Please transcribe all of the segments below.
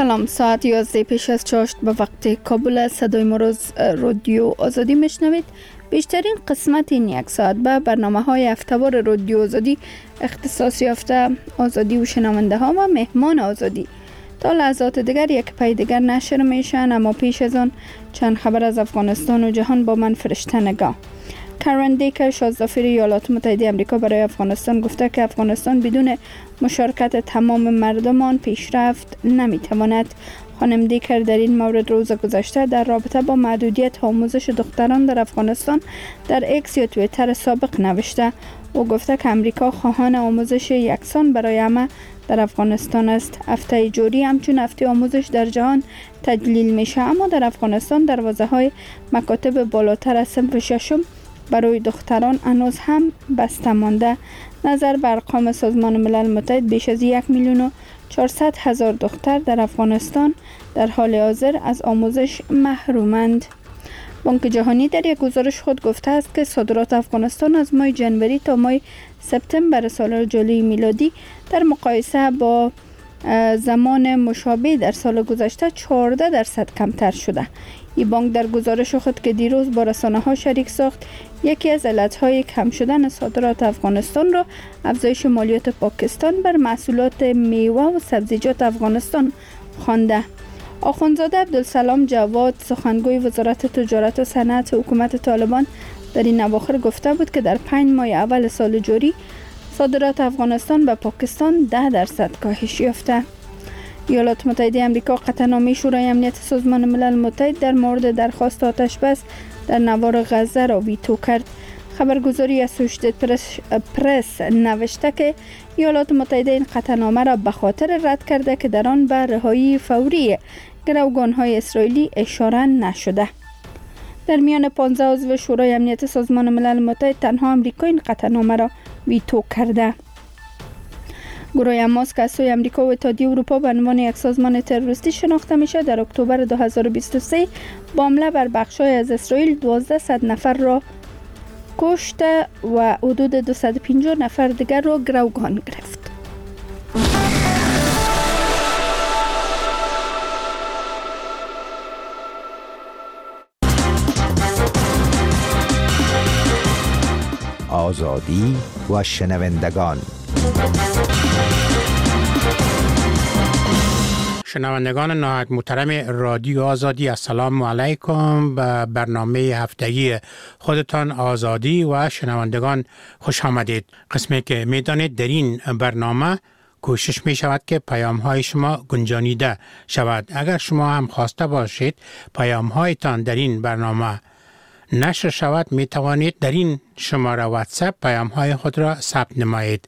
سلام، ساعت 11 پیش از چاشت به وقت کابل. صدای ما روز رادیو آزادی میشنوید. بیشترین قسمت این یک ساعت به برنامه های هفته‌وار رادیو آزادی اختصاص یافته آزادی و شنونده ها و مهمان آزادی. تا لحظات دیگر یک پای دیگر نشر میشن، اما پیش از آن چند خبر از افغانستان و جهان با من فرشته نگاه. کارن دیکر، سفیر ایالات متحده آمریکا برای افغانستان، گفته که افغانستان بدون مشارکت تمام مردمان پیشرفت نمیتواند. خانم دیکر در این مورد روز گذشته در رابطه با محدودیت آموزش دختران در افغانستان در ایکس یا توییتر سابق نوشته و گفته که آمریکا خواهان آموزش یکسان برای همه در افغانستان است. هفته جوری همچون هفته آموزش در جهان تجلیل میشه، اما در افغانستان دروازه‌های مکاتب بالاتر از صنف ششم برای دختران هنوز هم بسته مانده. نظر بر ارقام سازمان ملل متحد، بیش از 1,400,000 دختر در افغانستان در حال حاضر از آموزش محرومند. بانک جهانی در یک گزارش خود گفته است که صادرات افغانستان از ماه جنوری تا ماه سپتامبر سال جاری میلادی در مقایسه با زمان مشابه در سال گذشته 14% کمتر شده. این بانک در گزارش خود که دیروز با رسانه‌ها شریک ساخت، یکی از علتهای کم شدن صادرات افغانستان را افزایش مالیات پاکستان بر محصولات میوه و سبزیجات افغانستان خوانده. آخوندزاده عبدالسلام جواد، سخنگوی وزارت تجارت و صنعت حکومت طالبان، در این اواخر گفته بود که در 5 ماه اول سال جاری صادرات افغانستان به پاکستان 10% کاهش یافته. ایالات متحده آمریکا قطعنامه شورای امنیت سازمان ملل متحد در مورد درخواست آتش بس در نوار غزه را ویتو کرد. خبرگزاری اسوشیتد پرس نوشته که ایالات متحده این قطعنامه را به خاطر رد کرده که در آن به رهایی فوری گروگان‌های اسرائیلی اشاره نشده. در میان 15 عضو شورای امنیت سازمان ملل متحد تنها آمریکا این قطعنامه را ویتو کرده. گروه حماس که از سوی آمریکا و اتحادیه اروپا به عنوان یک سازمان تروریستی شناخته میشه، در اکتبر 2023 با حمله بر بخش‌های از اسرائیل 1200 نفر را کشته و حدود 250 نفر دیگر را گروگان گرفت. آزادی و شنوندگان. شنوندگان نهایت محترم رادیو آزادی، السلام علیکم. به برنامه هفتگی خودتان آزادی و شنوندگان خوش آمدید. قسمی که میدانید در این برنامه کوشش می شود که پیام های شما گنجانیده شود. اگر شما هم خواسته باشید پیام هایتان در این برنامه نشر شود، می توانید در این شماره واتساپ پیام های خود را ثبت نمایید.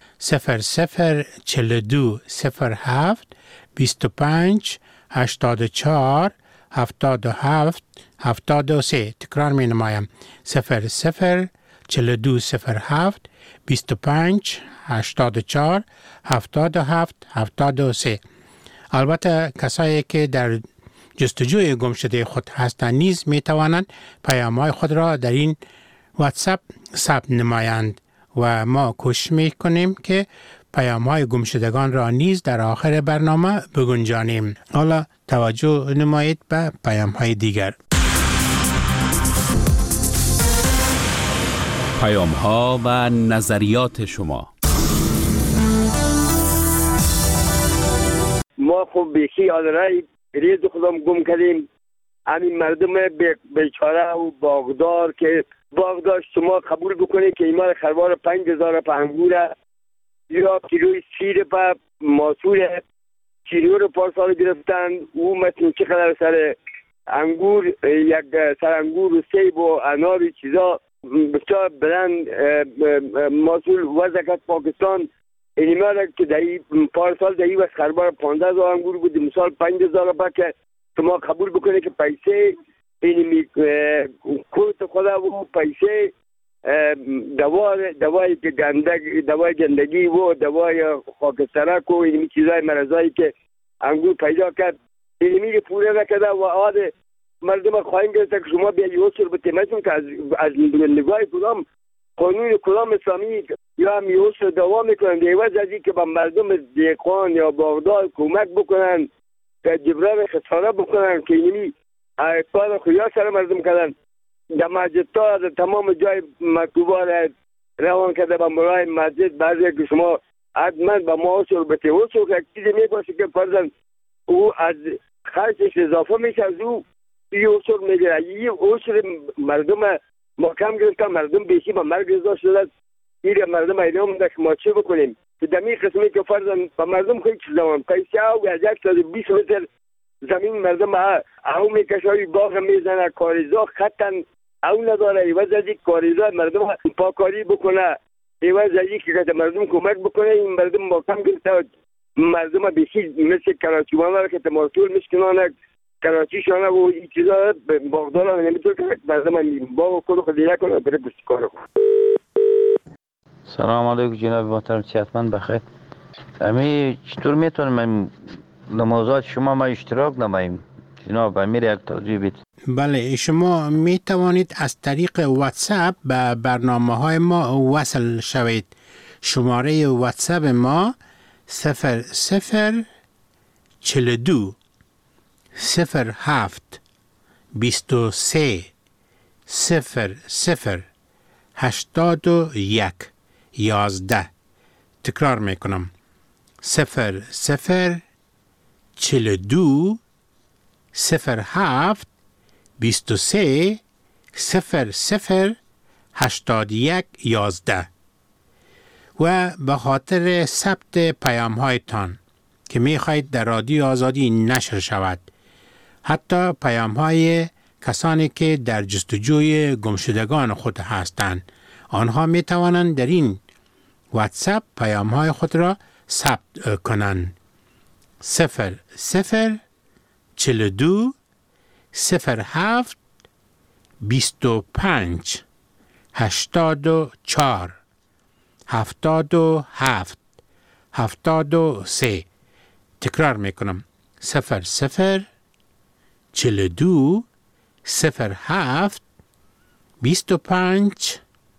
0042 07 25 84 77 73. تکرار می نمایم. 0042 07 25 84 77 73. البته کسایی که در جستجوی گم شده خود هستند نیز می توانند پیام‌های خود را در این واتساپ ثبت نمایند و ما کوشش می کنیم که پیام‌های گم شدگان را نیز در آخر برنامه بگنجانیم. حالا توجه نمایید به پیام‌های دیگر. پیام‌ها و نظریات شما. ما خب بیخی آدرای ریز خودم گم کردیم. همین مردم بیچاره و باغدار که باغدار شما قبول بکنید که ایمان خروار 5,000 په انگوره یا کیلوی سیر په ماسور چیریو رو پارسال گرفتن. او متن چقدر سر انگور، یک سر انگور و سیب و انار و چیزا بسیار بلند ماسور وزکت پاکستان. این مالا که دایی پارسال دایی و خربار 15,000 انگور بود، مثال 5,000 با که شما قبول بکنه که پیسه این کوت خدا و پیسه دوای گندگی و دوای خاکسترک و این چیزای مرضایی که انگور پیدا کرد این پوره نکده و عاده مردم خواهیم گرفته که شما بیا یوسر به تیمتون که از نگاه کدام قانون کدام اسلامی یا هم یوسر دوام میکنن. دیوز ازی که با مردم دیقان یا باغدار کمک بکنن که جبران خساره بکنن که اینمی کار خویا سر مردم کردن. در مسجد تا در تمام جای مکتوبان روان کرده به مرای مسجد. بعضی که شما حتما به ما اصول بته اصول که چیزی میباشه که فرزن او از خرچش اضافه میشه از او یه اصول میگیره. یه اصول مردم محکم گرفتن، مردم بیشی به مرگ رضا شدن. این مردم اینا هم که ما چه بکنیم که دمی قسمی که فرزن به مردم خیلی چیز دوام کیسی او از 120 متر زمین مردم او میکشایی باغ میزنه کاریزا خطن او نداره. ایوز از یک کاریزا مردم پاکاری بکنه، ایوز از یک که مردم کمک بکنه. این مردم محکم گرفته مردم بیشی مثل کراچیوانه را که تماسول میشکنانه کراچیشانه و این چیزا باغدارانه نمیتون که مردم باغ خود خودی نکنه بره بستی کارو. سلام علیکم جناب محترم صحتمند بخیر. امی چطور میتونم نمازات شما ما اشتراک نماییم جناب؟ امیر یک توضیح بید. بله، شما می توانید از طریق واتساپ به برنامه های ما وصل شوید. شماره واتساپ ما 0042 07 23 00 81 11. تکرار میکنم 0042 07 23 00 81 11. و به خاطر ثبت پیام هایتان که می خواهید در رادیو آزادی نشر شود، حتی پیام های کسانی که در جستجوی گمشدگان خود هستند، آنها می توانند در این واتساپ پیام های خود را ثبت کنند. 0042 07 25 84 77 73. تکرار میکنم 0042 07 25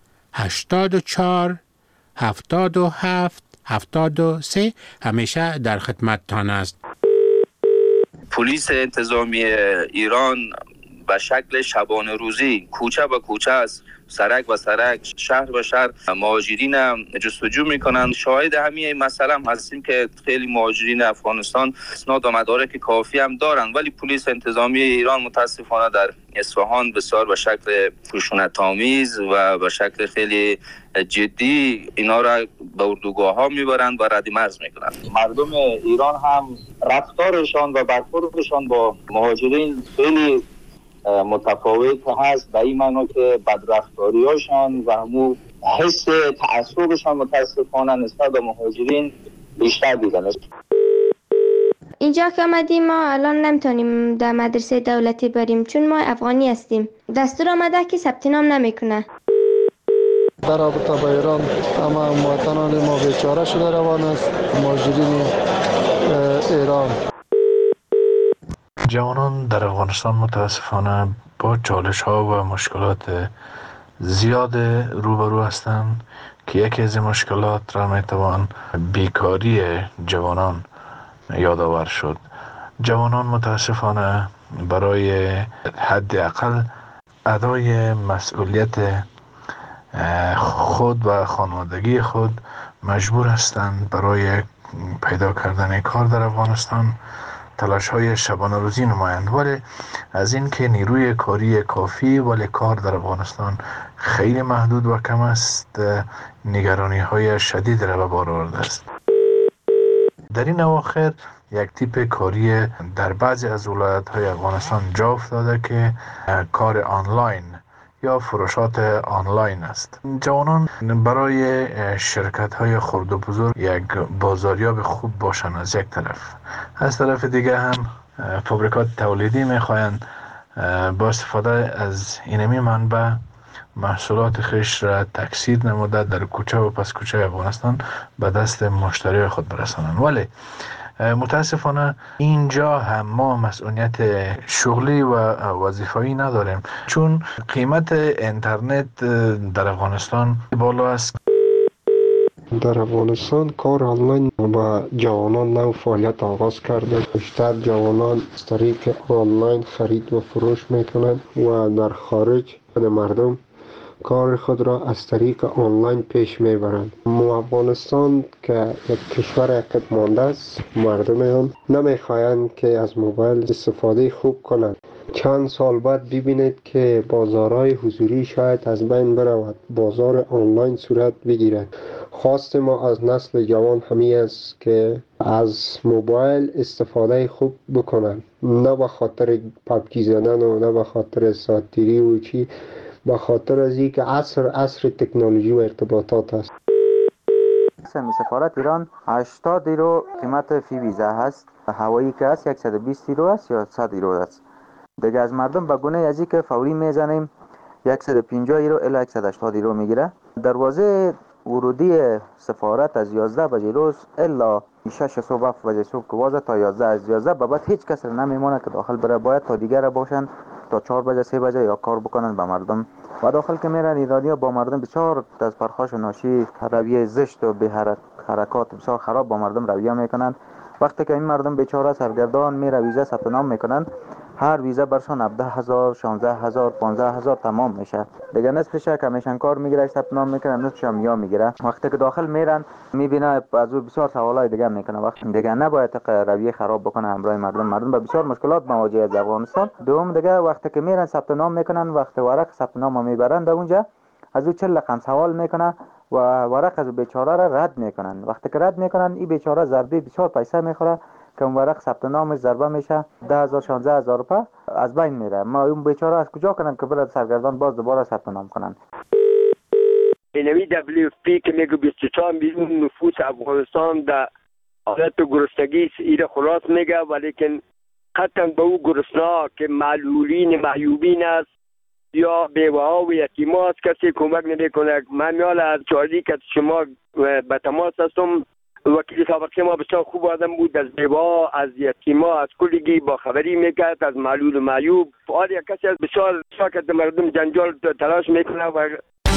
84 77 73. همیشه در خدمتتان است. پلیس انتظامی ایران به شکل شبانه روزی کوچه به کوچه است، سرک و سرک، شهر به شهر مهاجرین جستجو میکنند. شاهد همین مسئله هم هستیم که خیلی مهاجرین افغانستان اسناد و مدارک کافی هم دارند، ولی پلیس انتظامی ایران متاسفانه در اصفهان بسیار به شکل خشونت‌آمیز و به شکل خیلی جدی اینا را به اردوگاه ها میبرند و رد مرز میکنند. مردم ایران هم رفتارشان و برخوردشان با مهاجرین خیلی متفاوت هست، به این معنی که بدرفتاری هاشان و همون حس تعصبشان متاسفانه نسبت به مهاجرین بیشتر دیدن است. اینجا که آمدیم ما الان نمیتونیم در مدرسه دولتی بریم چون ما افغانی هستیم. دستور آمده که ثبت نام نمیکنه. در رابطه با ایران اما مواطنان ما بیچاره شده روان است، مهاجرین ایران. جوانان در افغانستان متاسفانه با چالش ها و مشکلات زیاد روبرو هستند که یکی از این مشکلات را میتوان بیکاری جوانان یادآور شد. جوانان متاسفانه برای حداقل ادای مسئولیت خود و خانوادگی خود مجبور هستند برای پیدا کردن کار در افغانستان تلاش های شبانه روزی نمایند، ولی از این که نیروی کاری کافی ولی کار در افغانستان خیلی محدود و کم است، نگرانی های شدید را به بار آورده است. در این اواخر یک تیپ کاری در بعضی از ولایت های افغانستان جا افتاده که کار آنلاین یا فروشات آنلاین است. جوانان برای شرکت های خرد و بزرگ یک بازاریاب خوب باشند از یک طرف، از طرف دیگه هم فابریکات تولیدی میخواهند با استفاده از اینمی منبع محصولات خیش را تکثیر نموده در کوچه و پس کوچه افغانستان به دست مشتری خود برسانند. ولی متاسفانه اینجا هم ما مسئولیت شغلی و وظیفه‌ای نداریم، چون قیمت اینترنت در افغانستان بالا است. در افغانستان کار آنلاین با جوانان نو فعالیت آغاز کرده. بیشتر جوانان از طریق آنلاین خرید و فروش میکنند و در خارج مردم کار خود را از طریق آنلاین پیش میبرند. افغانستان که یک کشور عقب مانده است، مردم آن نمیخواهند که از موبایل استفاده خوب کنند. چند سال بعد ببینید که بازارهای حضوری شاید از بین برود، بازار آنلاین صورت بگیرد. خواست ما از نسل جوان همین است که از موبایل استفاده خوب بکنند، نه به خاطر پبجی زدن و نه به خاطر ساتیری و چی، به خاطر از اینکه عصر تکنولوژی و ارتباطات است. سفارت ایران 80 یورو قیمت فی ویزا هست، هوایی که هست 120 یورو است یا 100 یورو است. دیگه از مردم به گونه ازی که فوری میزنیم 150 یورو الی 180 یورو میگیره. دروازه ورودی سفارت از 11 بجه روز الا 6 صبح 7 بجه صبح که وازه تا 11 از 11 به بعد هیچ کس نمیمونه که داخل بره، باید تا دیگر باشن تا 4 بجه 3 بجه یا کار بکنن به مردم. و داخل که میرن ایرانیا با مردم بسیار از پرخاش و ناشی، رویه زشت و به حرکات بسیار خراب با مردم رویه میکنن. وقتی که این مردم بیچاره سرگردان میره ویزا ثبت نام میکنن، هر ویزا برشان 17000 16000 15000 تمام میشه. دیگه نصفش کمیشن کار میگیره ثبت نام میکنه، نصفش هم یا میگیره. وقتی که داخل میرن میبینه از او بسیار سوالای دیگه میکنه. وقتی دیگه نباید رویه خراب بکنه همراه مردم به بسیار مشکلات مواجه از افغانستان. دوم دیگه وقتی که میرن ثبت نام میکنن، وقتی ورق ثبت نام میبرن اونجا از او 40 رقم سوال میکنه و ورق از بیچاره را رد میکنن. وقتی که رد میکنن این بیچاره ضربه بسیار پیسه میخوره که اون ورق ثبت نامش ضربه میشه 10000 16000 روپیه از بین میره. ما اون بیچاره از کجا کنن که برای سرگردان باز دوباره ثبت نام کنن. اینوی WFP که میگه 24 میلیون نفوس افغانستان در حالت گرسنگی ایره خلاص میگه، ولیکن قطعا به او گرسنه‌ها که معلولین معیوبین است یا بیوه ها و یتیما است کسی کمک نمیکنه. من میال از چاردی که شما به تماس هستم، وکیل سابقه ما بسیار خوب آدم بود، از بیوه از یتیما از کلگی با خبری میکرد، از معلول و معیوب. آر یک کسی از بسیار ساکت مردم جنجال تلاش میکنه. و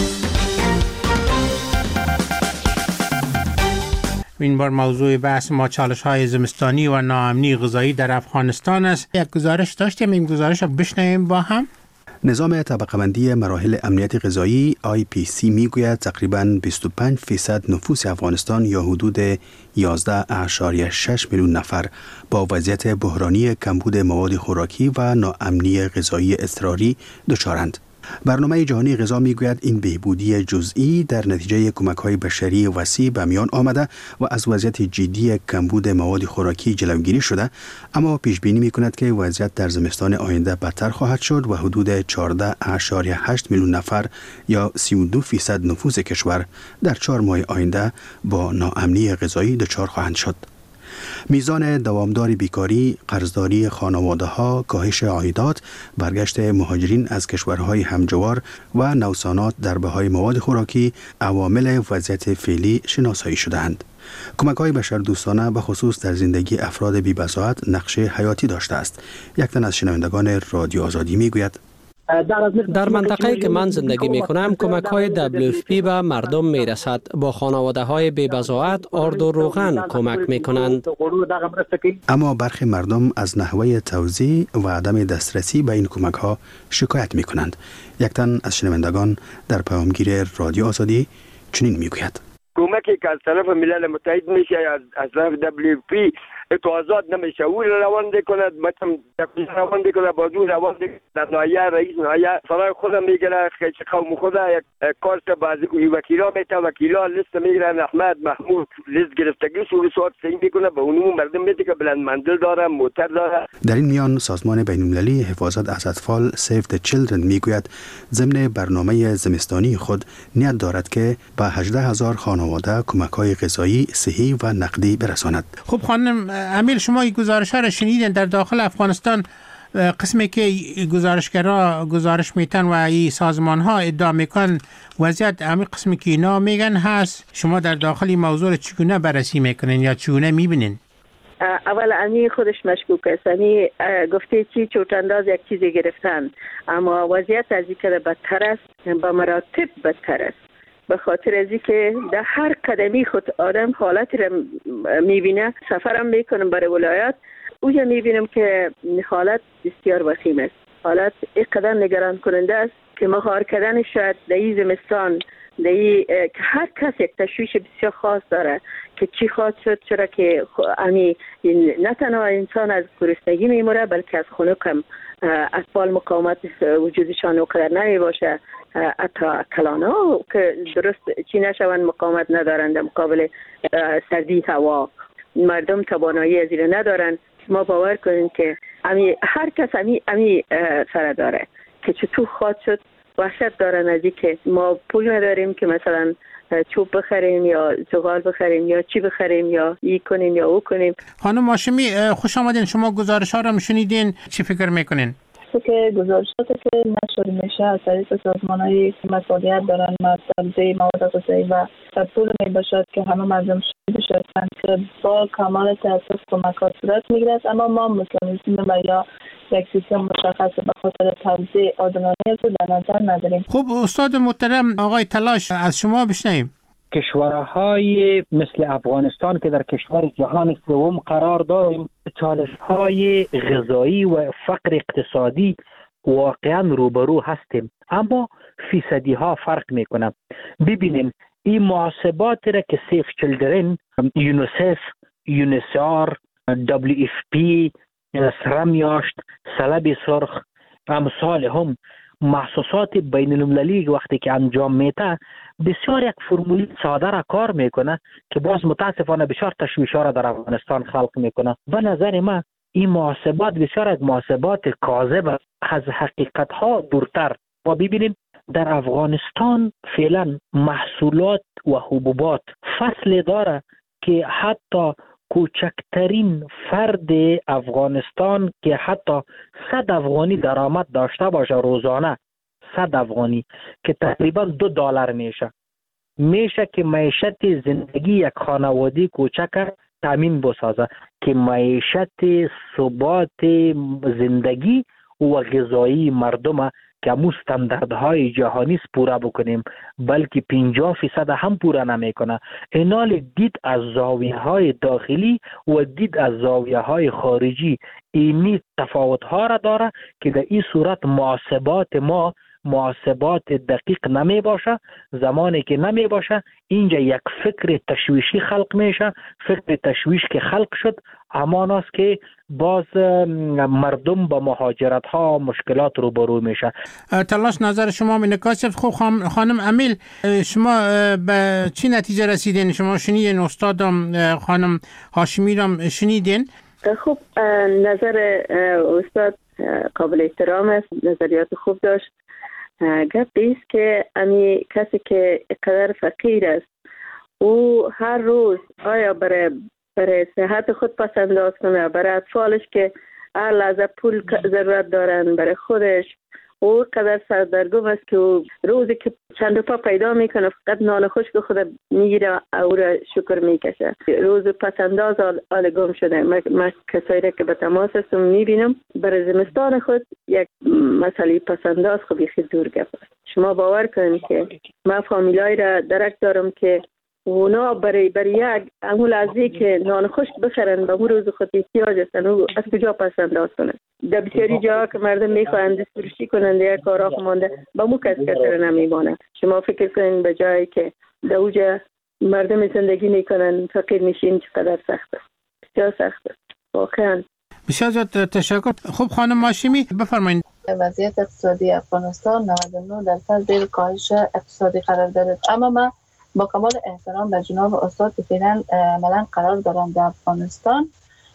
این بار موضوع بحث ما چالش‌های زمستانی و ناامنی غذایی در افغانستان است. یک گزارش داشتیم، این گزارش رو بشنویم با هم. نظام طبقه‌بندی مراحل امنیت غذایی IPC میگوید تقریباً 25% نفوس افغانستان یا حدود 11.6 میلیون نفر با وضعیت بحرانی کمبود مواد خوراکی و ناامنی غذایی اضطراری دچارند. برنامه جهانی غذا میگوید این بهبودی جزئی در نتیجه کمک‌های بشری وسیع به میان آمده و از وضعیت جدی کمبود مواد خوراکی جلوگیری شده، اما پیش بینی می‌کند که وضعیت در زمستان آینده بدتر خواهد شد و حدود 14.8 میلیون نفر یا 32% نفوس کشور در 4 ماه آینده با ناامنی غذایی دچار خواهند شد. میزان دوامدار بیکاری، قرضداری خانواده‌ها، کاهش عایدات، برگشت مهاجرین از کشورهای همجوار و نوسانات در بهای مواد خوراکی عوامل وضعیت فعلی شناسایی شده‌اند. کمک‌های بشردوستانه به خصوص در زندگی افراد بی‌بضاعت نقش حیاتی داشته است. یک تن از شنوندگان رادیو آزادی میگوید: در منطقه‌ای که من زندگی می‌کنم کمک‌های WFP به مردم می‌رسد. با خانواده‌های بی‌بضاعت آرد و روغن کمک می‌کنند. اما برخی مردم از نحوه توزیع و عدم دسترسی به این کمک‌ها شکایت می‌کنند. یک تن از شنوندگان در پیامگیر رادیو آزادی چنین می‌گوید: کمکی که از طرف ملل متحد میشه از طرف WFP اتوازات نمیشه، او روان کند، مثلا روان کند، بازو روان در نایه رئیس نایه سرای خودم میگیره، خیلی قوم خدا یک کارت بازی وکیلا میته، وکیلا لیست میگیرن، احمد محمود لیست گرفتگی سوری سوات سین میکنه، به اونمون مردم میده که بلند منزل داره، موتر داره. در این میان سازمان بین‌المللی حفاظت از اطفال Save the Children میگوید ضمن برنامه زمستانی خود نیت دارد که به 18000 خانواده کمک‌های غذایی، صحی و نقدی برساند. خب خانم امیل، شما این گزارش‌ها را شنیدین. در داخل افغانستان قسمی که گزارشگرها گزارش میتن و این سازمان‌ها ادعا میکن وضعیت همین قسمی که اینا میگن هست، شما در داخل این موضوع چگونه بررسی میکنین یا چگونه میبینین؟ اول انی خودش مشکوک است. انی گفته چی چوتانداز یک چیزی گرفتن، اما وضعیت از این که بدتر است، با مراتب بدتر است. به خاطر از که در هر قدمی خود آدم حالت را میبینه. سفرم میکنم برای ولایت، اوجا میبینم که حالت بسیار وخیم است. حالت اینقدر نگران کننده است که مهار کردن شاید در این زمستان که هر کس یک تشویش بسیار خاص داره که چی خواهد شد، چرا که نه تنها انسان از گرسنگی میموره بلکه از خنک هم اطفال مقاومت وجودشان اونقدر نمی باشه. حتی کلانا که درست چی نشوند مقاومت ندارند در مقابل سردی هوا. مردم توانایی از این ندارن. ما باور کنیم که هر کس امی سر داره که چطور خواهد شد. وحشت دارن از که ما پول نداریم که مثلا چوب بخریم یا زغال بخریم یا چی بخریم یا ای کنیم یا او کنیم. خانم هاشمی خوش آمدین. شما گزارش ها را شنیدین، چی فکر میکنین؟ که گزارشاتی که نشر میشه از طریق سازمان‌های که مسئولیت دارن توزیع مواد غذایی و پول میباشد که همه مردم شاهد شدند که با کمال تأسف کمکات صورت میگیرد، اما ما مکانیزم و یا یک سیستم مشخص به خاطر توزیع عادلانه رو در نظر نداریم. خب استاد محترم آقای تلاش از شما بشنویم. کشورهای مثل افغانستان که در کشور جهان سوم قرار داریم، چالش‌های غذایی و فقر اقتصادی واقعا روبرو هستیم، اما فیصدی ها فرق میکنه. ببینیم این محاسبات را که سیف چیلدرن، یونیسف، یونیسار، WFP، سرمیاشت، سلب سرخ، امثال هم محسوسات بین المللی وقتی که انجام میده بسیار یک فرمولی ساده را کار میکنه که باز متاسفانه بسیار تشویش‌ها را در افغانستان خلق میکنه. به نظر من این محاسبات بسیار از محاسبات کاذب از حقیقت ها دورتر. و ببینیم در افغانستان فعلا محصولات و حبوبات فصل داره که حتی کوچکترین فرد افغانستان که حتی 100 افغانی درآمد داشته باشه روزانه، 100 افغانی که تقریبا $2 میشه که معیشت زندگی یک خانواده کوچک تامین بسازه، که معیشت ثبات زندگی و غذایی مردم که مو استانداردهای جهانی پورا بکنیم، بلکه 50% هم پورا نمیکنه. اینال دید از زاویه های داخلی و دید از زاویه های خارجی اینی تفاوت ها را داره که در این صورت محاسبات ما محاسبات دقیق نمی باشه. زمانی که نمی باشه اینجا یک فکر تشویشی خلق میشه. فکر تشویش که خلق شد همان است که باز مردم با مهاجرت ها مشکلات روبرو میشه. تلاش نظر شما منکاسف. خب خانم امیل، شما به چی نتیجه رسیدین؟ شما شنیدین استادم خانم هاشمی را شنیدین؟ خب نظر استاد قابل احترام است، نظریات خوب داشت. گپ ایست که امی کسی که اقدر فقیر است او هر روز آیا برای صحت خود پس انداز کنه، برای اطفالش که هر لحظه پول ضرورت دارن، برای خودش او قدر سردرگم است که روزی که چند روپا پیدا میکنه فقط نان خشک خود میگیره او را شکر میکشه. روز پس انداز آل گم شده. من کسایی را که به تماس هستم میبینم برای زمستان خود یک مسئله پس انداز خب یخی دور گفت. شما باور کنید که من فامیلای را درک دارم که اونا برای یک امول ازی که نان خشک بخرن به اون روز خود احتیاج هستن و از کجا پس انداز کنن. در بسیاری جاها که مردم میخواهند دستفروشی کنند یک کارا مانده به مو کس کسر نمیمانه. شما فکر کنین به جایی که در اوجا مردم زندگی میکنن فقیر میشین چقدر سخت است. بسیار سخت است واقعا. بسیار زیاد تشکر. خب خانم هاشمی بفرمایید. وضعیت اقتصادی افغانستان 99% زیر کاهش اقتصادی قرار دارد، اما من با کمال احترام به جناب استاد که فعلا عملا قرار دارم در افغانستان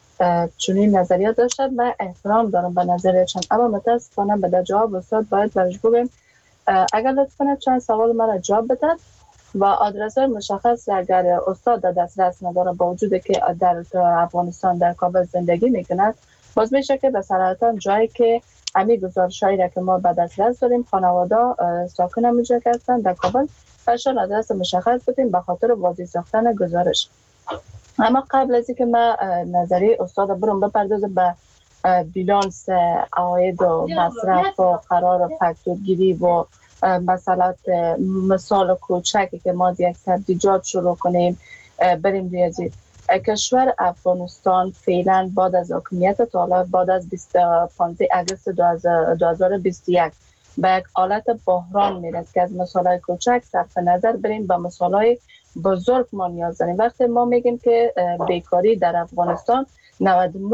چنین نظریات داشتن و احترام دارم به نظریاتشان، اما متاسفانه به در جواب استاد باید برش بگم اگر لطف کنه چند سوال مرا جواب بدن و آدرس مشخص اگر استاد در دسترس نداره با وجود که در افغانستان در کابل زندگی میکند باز میشه که به صراحتا جایی که امی گزارشایی را که ما به دسترس داریم خانواده ساکن همونجا هستن در کابل برشان آدرس مشخص بدیم به خاطر واضح ساختن گزارش. اما قبل از اینکه من نظری استاد برم بپردازم به بیلانس عواید و مصرف و قرار فاکتورگیری و مثلا مثال کوچکی که ما یک سبزیجات شروع کنیم بریم ریاضی. کشور افغانستان فعلا بعد از حکومت طالب بعد از 15 اگست 2021 به یک حالت بحران میرسه که از مثالهای کوچک صرف نظر بریم به مثالهای بزرگ ما نیاز داریم. وقتی ما میگیم که بیکاری در افغانستان 99%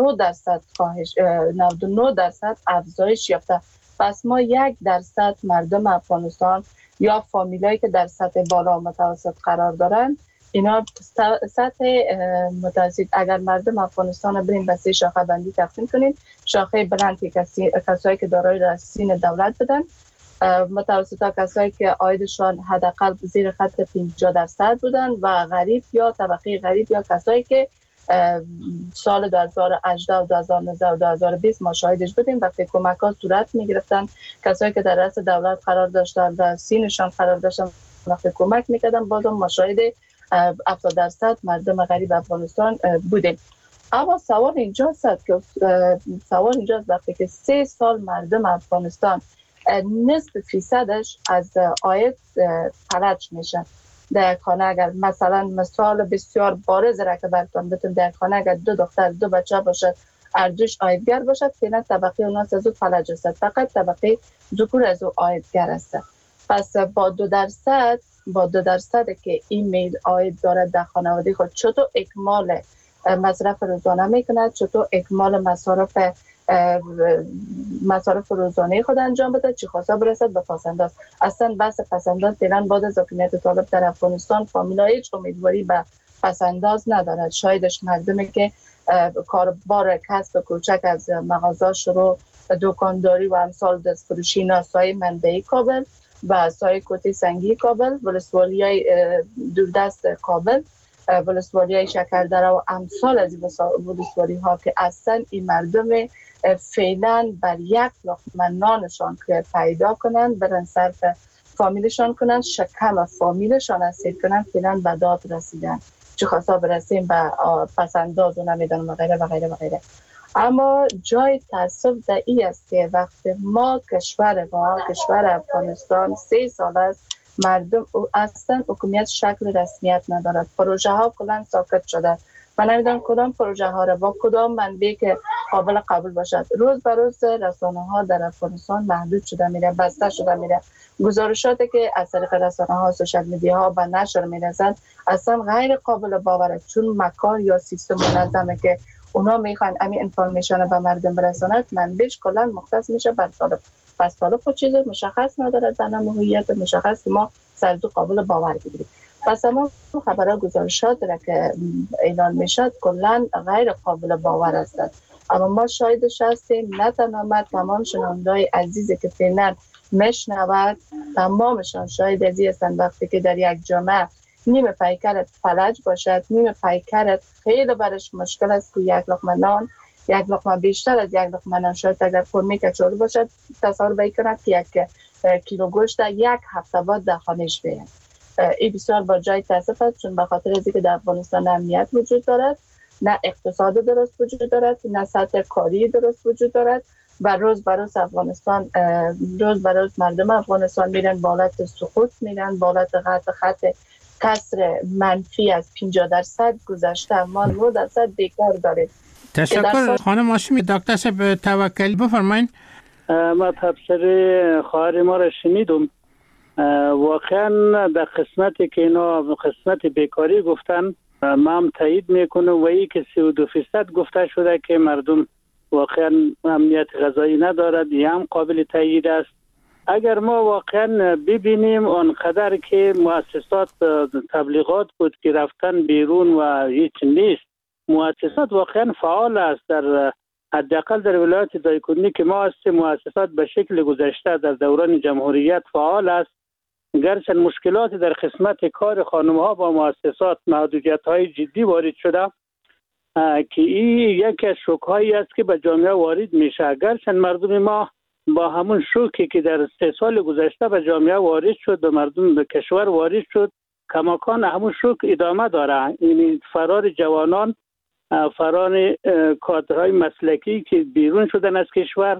افزایش یافته، پس ما 1% مردم افغانستان یا فامیلایی که در سطح بالا و متوسط قرار دارن، اینا سطح متوسط، اگر مردم افغانستان رو بریم به 3 شاخه بندی تقسیم کنیم، شاخه بلند که کسایی که دارای رسین دولت بدن، متوسطا کسایی که عایدشان حداقل زیر خط 50% بودن و غریب یا طبقه غریب یا کسایی که سال 2018 و 2019 و 2020 ما شاهدش بودیم وقتی کمک‌ها صورت می‌گرفتن، کسایی که در رأس دولت قرار داشتن و سینشان قرار داشتن وقتی کمک می‌کردن، بازم ما شاهد 70% مردم غریب افغانستان بودیم. اما سوال اینجاست که وقتی که 3 سال مردم افغانستان نصف فیصدش از عاید فلج میشن. در خانه اگر مثلا مثال بسیار بارز را که براتون بتونم، در خانه اگر 2 دختر 2 بچه باشد، اردوش عایدگر باشد، فعلا طبقه اوناس از او فلج است، فقط طبقه ذکور از او عایدگر است. پس با 2% که این مید عاید دارد در خانواده خود، چطور اکمال مصرف روزانه میکند، چطور اکمال مصارف روزانه خود انجام بده، چی خواسته برسد به پسنداز. اصلا بحث پسنداز فعلا بعد از حکومت طالب در افغانستان فامیلا هیچ امیدواری به پسنداز ندارد. شایدش مردمی که کاربار کسب کوچک از مغازه شروع دکانداری و امثال دستفروشی، ناسای منبعی کابل و سای کوتی سنگی کابل، ولسوالی های دوردست کابل، ولسوالی های شکردره و امثال از ولسوالی ها که اصلا این مردم فعلا بر 1 لقمه نانشان که پیدا کنن برن صرف فامیلشان کنن، شکم فامیلشان اسیر کنن، فعلا به داد رسیدن، چه خواستا برسیم به پسنداز و نمیدانم و غیره و غیره و غیره. اما جای تاسف در این است که وقتی ما کشور افغانستان 3 سال است مردم اصلا حکومت شکل رسمیت ندارد، پروژه ها کلان ساکت شده. من نمیدونم کدام پروژه ها را با کدام منبع که قابل قبول باشد. روز به روز رسانه ها در افغانستان محدود شده میره، بسته شده میره. گزارشاتی که از طریق رسانه ها، سوشال میدیا ها به نشر میرسند اصلا غیر قابل باوره، چون مکان یا سیستم منظمه که اونا میخوان امی انفورمیشن به مردم برساند، منبعش کلا مختص میشه بر طالب. پس طالب خود چیز مشخص نداره، در هویت مشخص که ما سرزو قابل باور بگیریم. پس اما خبرها گزارشات را که اعلان میشد کلا غیر قابل باور است. اما ما شاهدش هستیم، نه تمام شنونده‌های عزیزی که فعلا میشنود تمامشان شاهد از این هستند وقتی که در یک جامعه نیمه پیکرت فلج باشد، نیمه پیکرت خیلی برش مشکل است که 1 لقمه نان، 1 لقمه بیشتر از 1 لقمه نان شاید اگر فرمی کچالو باشد تصور بکنید که 1 کیلو گوشت 1 هفته بعد در خانهش بیاید. این بسیار با جای تاسف است، چون به خاطر از اینکه در افغانستان امنیت وجود دارد، نه اقتصاد درست وجود دارد، نه سطح کاری درست وجود دارد و روز به روز مردم افغانستان میرن بالات سقوط، میرن بالات خط کسر منفی از 50% گذشته، ما 9% بیکار داریم. تشکر خانم هاشمی. دکتر صاحب توکلی بفرمایید. ما تبصره خواهر ما را شنیدم. واقعا در قسمتی که اینا قسمت بیکاری گفتن ما هم تایید میکنم و ای که 32% گفته شده که مردم واقعا امنیت غذایی ندارد، یه هم قابل تایید است. اگر ما واقعا ببینیم آنقدر که مؤسسات تبلیغات بود که رفتن بیرون و هیچ نیست، مؤسسات واقعا فعال است. در حداقل در ولایت دایکنی که ما هستیم مؤسسات به شکل گذشته در دوران جمهوریت فعال است، گرچه مشکلات در قسمت کار خانم‌ها با مؤسسات محدودیت‌های جدی وارد شده که این یکی از شوک‌هایی است که به جامعه وارد میشه. گرچه مردم ما با همون شوکی که در 3 سال گذشته به جامعه وارد شد، به مردم به کشور وارد شد، کماکان همون شوک ادامه داره. این فرار جوانان، فرار کادرهای مسلکی که بیرون شدن از کشور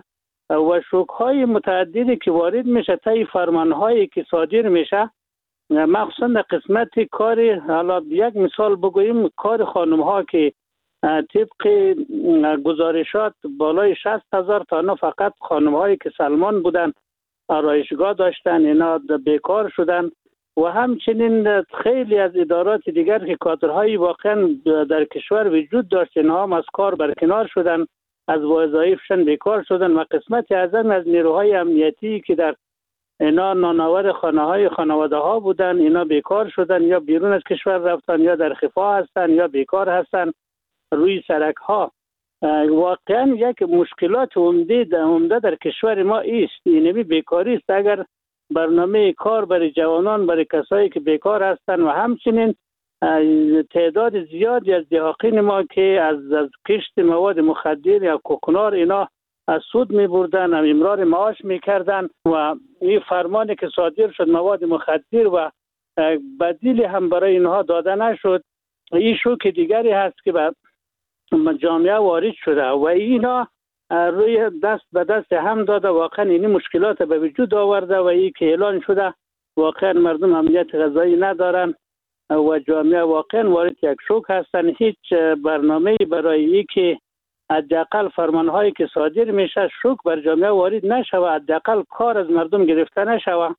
و شوک‌های متعددی که وارد میشه طی فرمان‌هایی که صادر میشه، مخصوصا در قسمت کار، حالا یک مثال بگوییم، کار خانم‌ها که طبق گزارشات بالای 60,000 تا فقط خانم‌هایی که سلمان بودن، آرایشگاه داشتن، اینا بیکار شدن و همچنین خیلی از ادارات دیگر که کادرهای واقعا در کشور وجود داشت، اینها هم از کار برکنار شدن، از وظایفشان بیکار شدن و قسمت اعظم از نیروهای امنیتی که در اینا نانآور خانواده ها بودن، اینا بیکار شدن، یا بیرون از کشور رفتن، یا در خفا هستن، یا بیکار هستن روی سرک ها. واقعا یک مشکلات عمده در کشور ما است، اینمی بیکاری است. اگر برنامه کار برای جوانان، برای کسایی که بیکار هستند و همچنین تعداد زیادی از دهاقین ما که از کشت مواد مخدر یا کوکنار اینا از سود می بردن، امرار معاش می کردن و این فرمانی که صادر شد مواد مخدر و بدیلی هم برای اینها داده نشد، این شوک دیگری هست که به جامعه وارد شده و اینا روی دست به دست هم داده. واقعا این مشکلات به وجود آورده و این که اعلان شده واقعا مردم امنیت غذایی ندارن و جامعه واقعا وارد یک شوک هستن. هیچ برنامه‌ای برای این که حداقل فرمان‌هایی که صادر میشه شوک بر جامعه وارد نشود، حداقل کار از مردم گرفته نشود.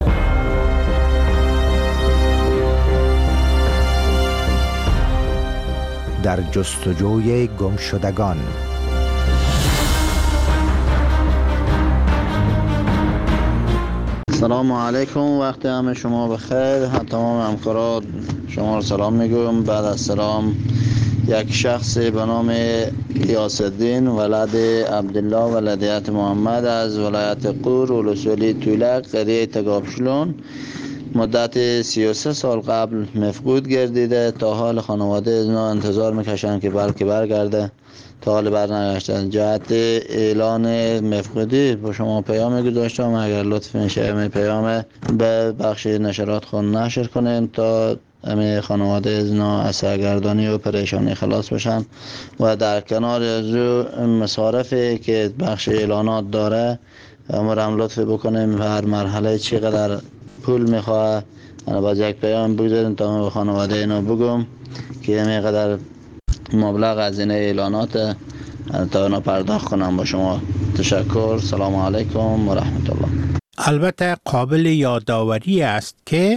در جستجوی گمشدگان. سلام علیکم، وقت همه شما بخیر. تمام همکاران شما رو سلام میگویم. بعد از سلام، یک شخص به نام غیاث الدین ولد عبدالله ولدیت محمد از ولایت قور ولسوالی تولک قریه تگابشلون مدت 33 سال قبل مفقود گردیده. تا حال خانواده اینا انتظار میکشن که بلکه برگرده، تا حال برنگشتن. جهت اعلان مفقودی با شما پیام گذاشتم، اگر لطف میشه پیام به بخش نشرات خون نشر کنین تا همه خانواده اینا از سرگردانی و پریشانی خلاص بشن و در کنار از مصارفی که بخش اعلانات داره هم لطف بکنیم هر مرحله چقدر پول میخواه. انا باز یک پیام بگذاریم تا به خانواده اینا بگم که همینقدر مبلغ از این اعلانات تا اینا پرداخت کنم. با شما تشکر. سلام علیکم و رحمت الله. البته قابل یادآوری است که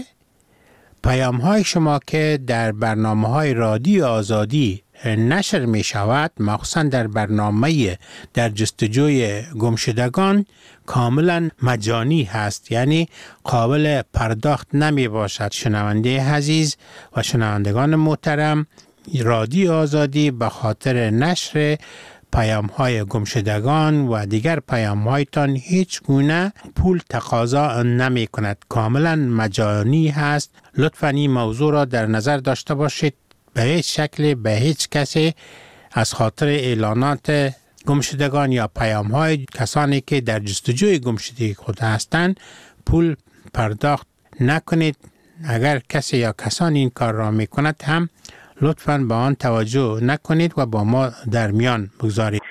پیام های شما که در برنامه های رادیو آزادی نشر می شود، مخصوصا در برنامه در جستجوی گمشدگان، کاملا مجانی هست، یعنی قابل پرداخت نمی باشد. شنونده عزیز و شنوندگان محترم، رادیو آزادی به خاطر نشر پیام های گمشدگان و دیگر پیام هایتان هیچ گونه پول تقاضا نمی کند، کاملا مجانی هست. لطفاً این موضوع را در نظر داشته باشید. به هیچ شکل به هیچ کسی از خاطر اعلانات گمشدگان یا پیام های کسانی که در جستجوی گمشدگی خود هستند پول پرداخت نکنید. اگر کسی یا کسانی این کار را می کند هم لطفاً به آن توجه نکنید و با ما در میان بگذارید.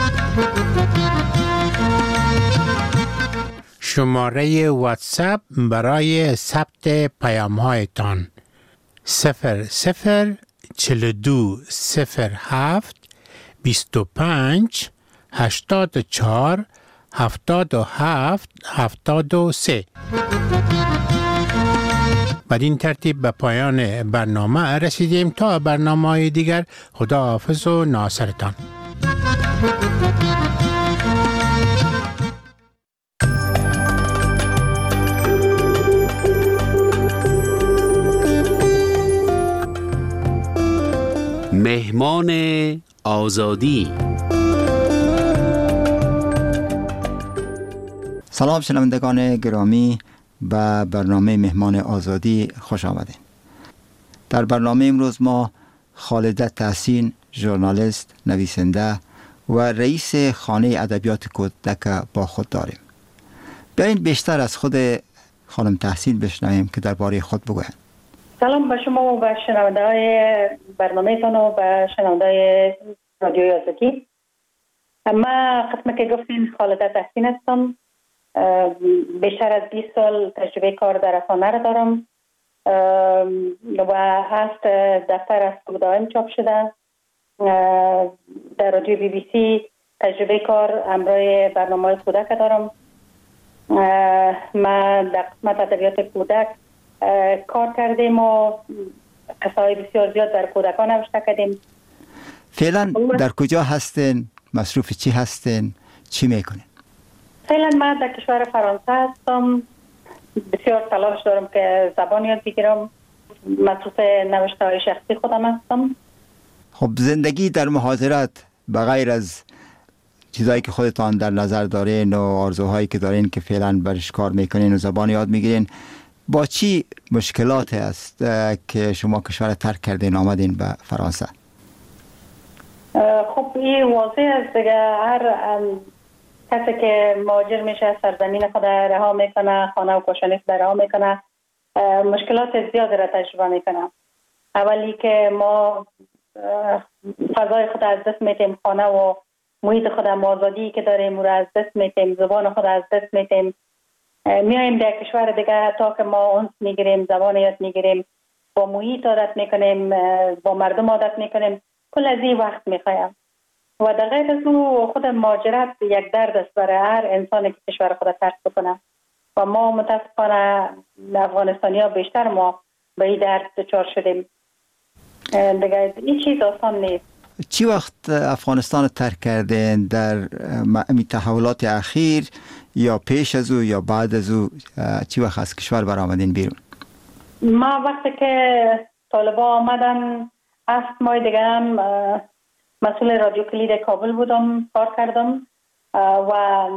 شماره واتساپ برای ثبت پیام هایتان 004207 25 84 77 73. بدین ترتیب به پایان برنامه رسیدیم. تا برنامه‌های دیگر، خدا حافظ و ناصرتان. مهمان آزادی. سلام شنوندگان گرامی، به برنامه مهمان آزادی خوش آمدید. در برنامه امروز ما خالده تحسین، ژورنالیست، نویسنده و رئیس خانه ادبیات کودک با خود داریم. بیاین بیشتر از خود خانم تحسین بشنویم که درباره خود بگویند. سلام به شما و به شنونده‌های برنامه‌تان و به شنونده‌های رادیوی آزادی. ما قسم که گفتین خالده تحسین هستم. بیشتر از 20 سال تجربه کار در رسانه را دارم و هست دفتر از دائم چاپ شده. در رادیو بی بی سی تجربه کار همراه برنامه کودک دارم. ما در قسمت ادبیات کودک کار کردیم و قصه‌های بسیار زیاد در کودکان نوشته کردیم. فعلا در کجا هستین؟ مصروف چی هستین؟ چی میکنین؟ فعلا من در کشور فرانسه هستم. بسیار تلاش دارم که زبان یاد بگیرم. مصروف نوشته های شخصی خودم هستم. خب زندگی در مهاجرت بغیر از چیزایی که خودتان در نظر دارین و آرزوهایی که دارین که فعلا برش کار میکنین و زبان یاد میگیرین، با چی مشکلاتی است که شما کشور ترک کردین آمدین به فرانسه؟ خب این واضح است دیگه. هر کسی که مهاجر میشه سرزمین خود رها میکنه، خانه و کاشانه خود رها میکنه، مشکلات زیاد را تجربه میکنه. اولی که ما فضای خود از دست میتیم، خانه و محیط خود آزادی که داریم او را از دست میتیم، زبان خود از دست میتیم. میایم در کشور دیگه تا که ما اونس میگیریم، زبان یاد میگیریم، با محیط عادت میکنیم، با مردم عادت میکنیم. کل از این وقت میخوایم و در غیر از او خود مهاجرت یک درد است برای هر انسانی که کشور خود ترک بکنه و ما متاسفانه افغانستانی ها بیشتر ما به این درد دچار شدیم. دیگه این چیز آسان نیست. چی وقت افغانستان ترک کردین؟ در تحولات اخیر یا پیش از او یا بعد از او چی وقت از کشور برآمدین بیرون؟ ما وقتی که طالبا آمدن 7 ماه دیگه هم مسئول رادیو کلید کابل بودم، کار کردم و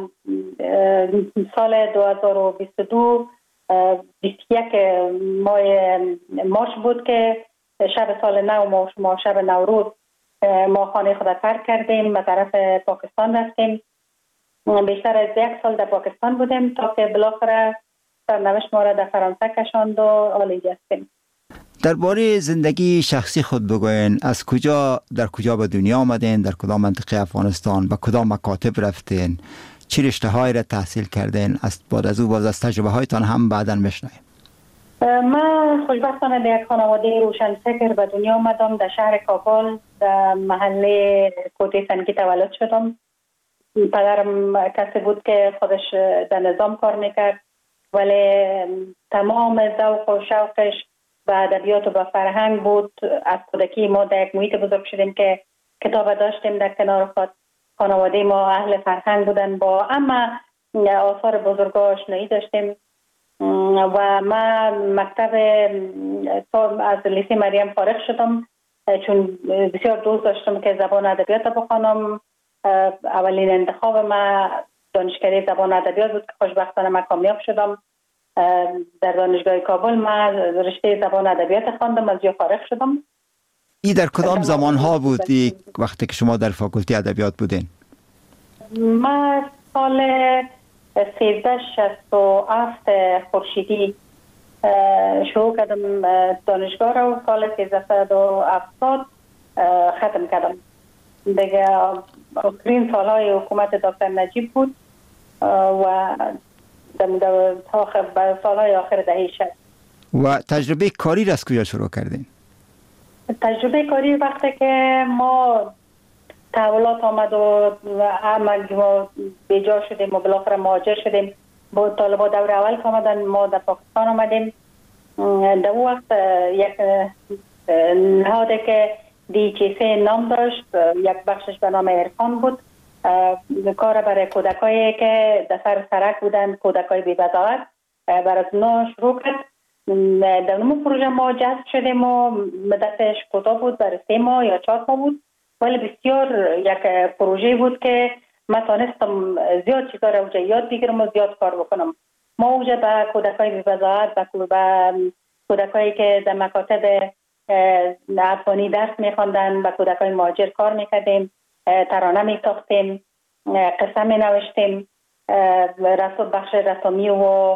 سال 2022 21 ماه مارچ بود که شب سال نو ما شب نوروز ما خانه خود ترک کردیم، به طرف پاکستان رفتیم. بیشتر از 1 سال در پاکستان بودیم تا که بالاخره سرنوشت ما را در فرانسه کشاند و آلیجی هستیم. درباره زندگی شخصی خود بگوین. از کجا در کجا به دنیا آمدین؟ در کدام منطقه افغانستان؟ به کدام مکاتب رفتین؟ چه رشته هایی را تحصیل کردین؟ بعد از او باز از تجربه هایتان هم بعداً بشنویم. من خوشبختانه در یک خانواده روشنفکر به دنیا آمدم. در شهر کابل در محله کوته سنگی تولد شدم. پدرم کسی بود که خودش در نظام کار میکرد ولی تمام ذوق و شوقش به ادبیات و به فرهنگ بود. از کودکی ما در یک محیط بزرگ شدیم که کتاب داشتیم در کنار خود. خانواده ما اهل فرهنگ بودن، با اما آثار بزرگا آشنایی داشتیم و من مکتب از لیسه مریم فارغ شدم چون بسیار دوست داشتم که زبان ادبیات بخوانم. اولین انتخاب من دانشکده زبان ادبیات بود که خوشبختانه من کامیاب شدم. در دانشگاه کابل من رشته زبان ادبیات خواندم، از جا فارغ شدم. این در کدام زمان ها بود وقتی که شما در فاکولته ادبیات بودین؟ من سال 1367 خورشیدی شروع کردم دانشگاه را و سال 1370 ختم کردم. دیگه آخرین سالهای حکومت دکتر نجیب بود و در سالهای آخر دهه 60. و تجربه کاری را از کجا شروع کردین؟ تجربه کاری وقتی که ما تحولات آمد و ما بیجا شدیم و بالاخره مهاجر شدیم، با طالبا دور اول که آمدن ما در پاکستان آمدیم. در اون وقت یک نهاده که DHC نام داشت، یک بخشش به نام عرفان بود، کار برای کودکایی که در سر سرک بودن، کودکای بی بضاعت، برای اونا شروع کرد. در اون پروژه ما جذب شدیم و مدتش کوتاه بود، برای 3 ماه یا 4 ماه بود، ولی بسیار یک پروژه بود که من تانستم زیاد چیزا را اوجا یاد بگیرم و زیاد کار بکنم. ما اوجا به کودکای بی بضاعت، به کودکایی که در مکاتب افغانی درس میخواندن، به کودکای مهاجر کار میکردیم، ترانه میساختیم، قصه مینوشتیم، بخش رسامی و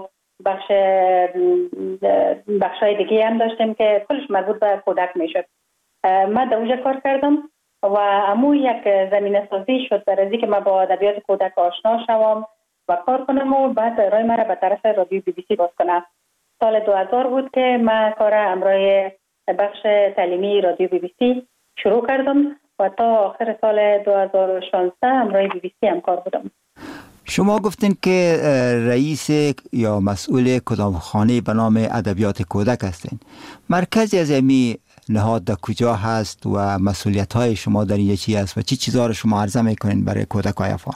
بخشای دیگه هم داشتیم که کلش مربوط به کودک میشد. من در اونجا کار کردم و امو یک زمینه سازی شد برای اینکه من با ادبیات کودک آشنا شوم و کار کنم و بعد رای مرا به طرف رادیو بی بی سی باز کنم. سال 2000 بود که من کار امرای بخش تعلیمی رادیو بی بی سی شروع کردم و تا آخر سال 2016 امرای بی بی سی هم کار بودم. شما گفتین که رئیس یا مسئول کتابخانه به نام ادبیات کودک هستین. مرکزی از امی نهاد در کجا هست و مسئولیت های شما در این چی است و چی چیزا رو شما عرضه میکنین برای کودکای افغان؟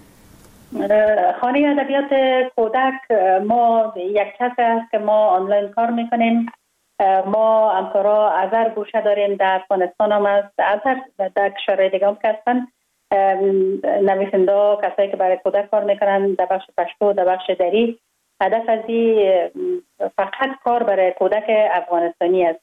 خانه ادبیات کودک ما یک کس است که ما آنلاین کار میکنیم. ما همکارا از هر گوشه داریم، در افغانستان هم است، از هر در کشورهای دیگه هم هستن نویسنده، کسایی که برای کودک کار میکنن در بخش پشتو، در بخش دری. هدف از فقط کار برای کودک افغانستانی است.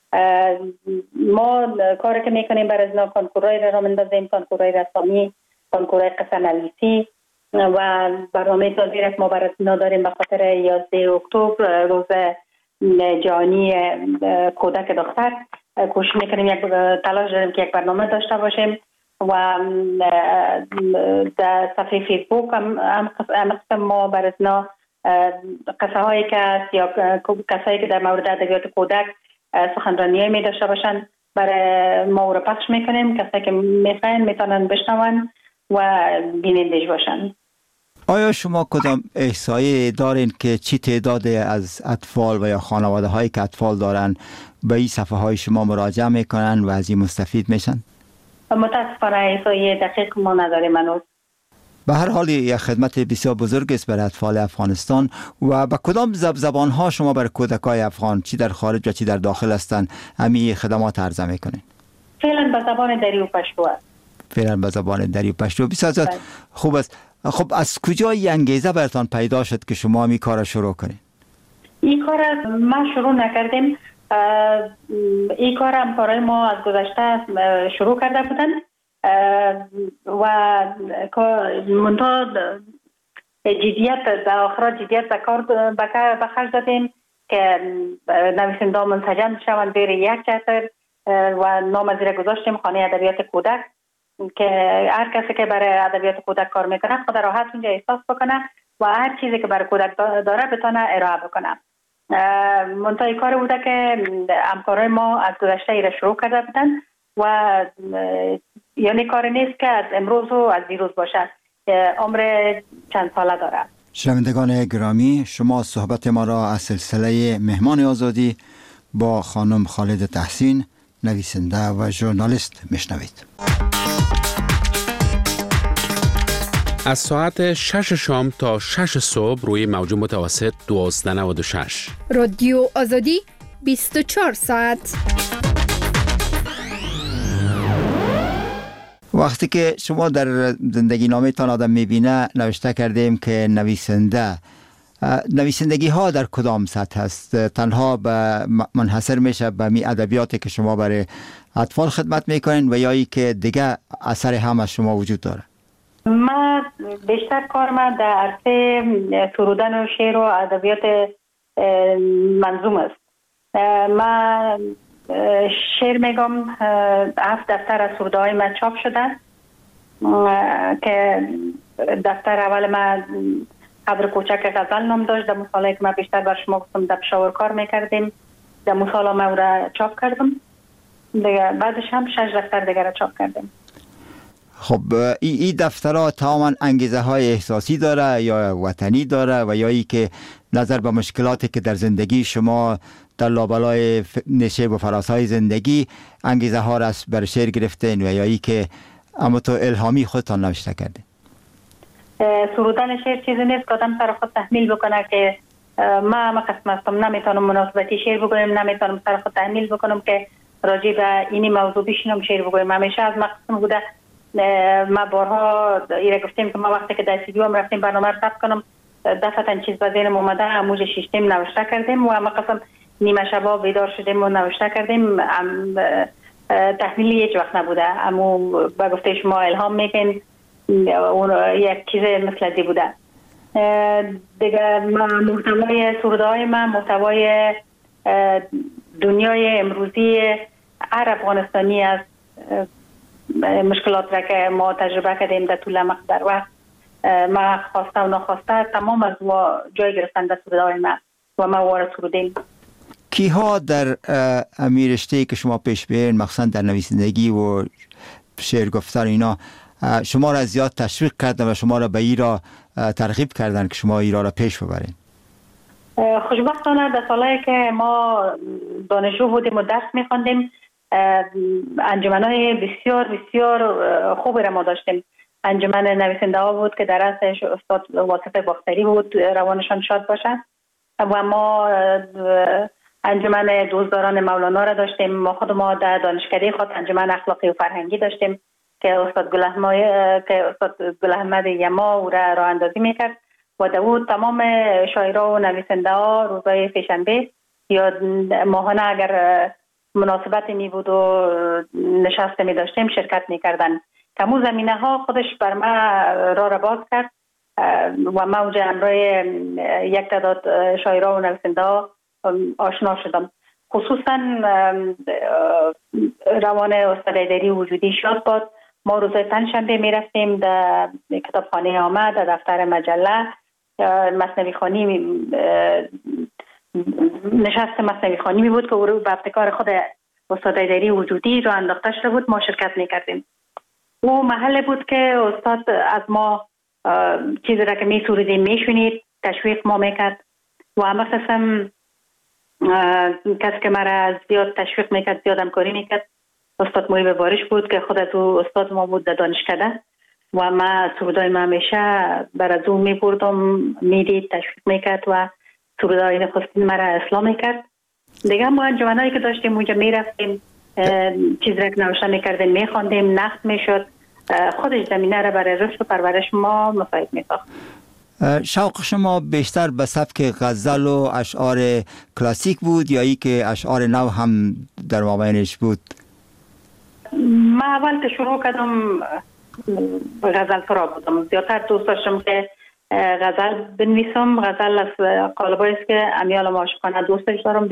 ما کاری که میکنیم برای ازنا کنکورای را مندازیم، کنکورای رسامی، کنکورای قصه نویسی و برنامه سازی را ما برای ازنا داریم به خاطر 11 اکتبر روز جهانی کودک دختر. کوشش میکنیم یک تلاش داریم که یک برنامه داشته باشیم و در صفحه فیسبوک هم قسم ما برای ازنا قصه هایی که هست یا کسایی که در مورد ادبیات کودک سخنرانی می داشته باشن برای ما رو پخش میکنیم. کسایی که میخواین میتونن بشنون و بینندش باشن. آیا شما کدام احصایی دارین که چی تعداد از اطفال و یا خانواده هایی که اطفال دارن به این صفحه های شما مراجعه میکنن و از این مستفید میشن؟ متاسفانه احصایی دقیق ما نداریم هنوز. به هر حال یک خدمت بسیار بزرگ است برای اطفال افغانستان. و به کدام زبان ها شما برای کودکای افغان چی در خارج و چی در داخل هستند همین خدمات عرضه میکنین؟ فعلا به زبان دری و پشتو است. فعلا به زبان دری و پشتو. بسیار خوب است. خب از کجا این انگیزه براتان پیدا شد که شما این کار شروع کنین؟ این کار ما شروع نکردیم. این کار هم کارهای ما از گذشته شروع کرده بودن و منتها جدیت در آخرات جدیت به کار بخرج دادیم که نویسنده منسجم شوند زیر یک چتر و نام از زیر گذاشتیم خانه ادبیات کودک که هر کسی که برای ادبیات کودک کار میکنه خود راحت اونجا احساس بکنه و هر چیزی که برای کودک داره بتونه ارائه بکنه. منتهای کار بوده که همکارای ما از گذشته ای را شروع کرده بودن و یعنی کار نیست که از امروز و از دیروز باشه، عمر چند ساله داره. شنوندگان گرامی، شما صحبت ما را از سلسله مهمان آزادی با خانم خالد تحسین، نویسنده و ژورنالیست میشنوید. از ساعت 6 شام تا 6 صبح روی موج متوسط 1296 رادیو آزادی 24 ساعت. وقتی که شما در زندگی نامه تان آدم میبینه نوشته کردیم که نویسندگی ها در کدام سطح هست؟ تنها منحصر میشه به می ادبیاتی که شما برای اطفال خدمت میکنین و یا ای که دیگه اثر هم از شما وجود داره؟ من بیشتر کار من در عرصه سرودن و شعر و ادبیات منظوم است. من شعر میگم 7 دفتر از سروده های من چاپ شده که دفتر اول من قبر کوچک غزل نام داشت. در مصالحه که من بیشتر بر شما گفتم در پشاور کار میکردیم، در مصالحه من او را چاپ کردم دیگه. بعدش هم 6 دفتر دیگر را چاپ کردیم. خب این دفترها تماما انگیزه های احساسی داره یا وطنی داره و یا ای که نظر به مشکلاتی که در زندگی شما در لابلای نشیب و فراسای زندگی انگیزه ها را بر شعر گرفتین و یا ای که اما تو الهامی خودتان نوشته کردین؟ سرودن شعر چیزی نیست که آدم سر خود تحمیل بکنه که من قسم هستم نمیتونم مناسبتی شعر بگویم، نمیتونم سر خود تحمیل بکنم که راجع به اینی موضوع بشینم شعر بگویم. همیشه از مقصد بوده. ما بارها ایره گفتیم که ما وقتی که در استودیو هم رفتیم برنامه رو ثبت کنم دفعتاً چیز به ذهنم اومده، اموج 6 نوشته کردیم و ما قسم نیمه شبا بیدار شدیم و نوشته کردیم. تحمیلی هیچ وقت نبوده، اما با گفته شما الهام میکن اون یک چیز مثل دی بوده دیگه. محتوای سروده های من محتوای دنیای امروزی هر افغانستانی است مشکلات را که ما تجربه کردیم در طول مقدار وقت، ما خواسته و ناخواسته تمام از جای گرفتن در سرودهای ما و ما وارد سرودیم. کیها در امی رشته که شما پیش برین، مخصوصا در نویسندگی و شعر گفتن اینا، شما را زیاد تشویق کردن و شما را به ای را ترغیب کردن که شما ایرا را پیش ببرین؟ خوشبختانه در سالهایی که ما دانشجو بودیم و درس می‌خواندیم، انجمن‌های بسیار بسیار خوبی را ما داشتیم. انجمن نویسنده ها بود که در رأسش استاد واصف باختری بود، روانشان شاد باشد، و ما انجمن دوستداران مولانا را داشتیم. ما خود ما در دانشکده خود انجمن اخلاقی و فرهنگی داشتیم که استاد گل احمد یما او را راه اندازی میکرد و داود تمام شاعرها و نویسنده ها روزهای سه‌شنبه یا ماهانه اگر مناسبتی می بود و نشست می داشتیم شرکت می کردن. کمو زمینه ها خودش بر ما را باز کرد و ما اوجه همراه یک تعداد شاعرها و نویسنده ها آشنا شدم. خصوصا روان استاد ایدری وجودی شاد باد. ما روزهای پنجشنبه می رفتیم در کتابخانه آمد، در دفتر مجله مثنوی خوانی نشست مثنوی خوانی می بود که او به ابتکار خود استاد ایدری وجودی را انداخته شده بود. ما شرکت می کردیم. او محل بود که استاد از ما چیزی را که می سرودیم می شونید، تشویق ما می کرد و همه قسم کسی که مرا زیاد تشویق می کرد، زیاد همکاری می کرد، استاد محیب بارش بود که خود از او استاد ما بود در دانشکده و ما سرودای ما همیشه بر از او می بردم، می دید، تشویق می کرد و سرودای نخستین مرا اصلاح می کرد. دیگه ما انجمنایی که داشتیم اونجا می رفتیم، چیز را که نوشته می کردیم می خواندیم، نقد می شد. خودش زمینه را برای رشد و پرورش ما مساعد می ساخت. شوق شما بیشتر به سبک غزل و اشعار کلاسیک بود یا ای که اشعار نو هم در مابینش بود؟ ما اول که شروع کردم غزل سرا بودم. زیادتر دوست داشتم که غزل بنویسم. غزل از قالبایی است که امیال عاشقانه دوستش دارم.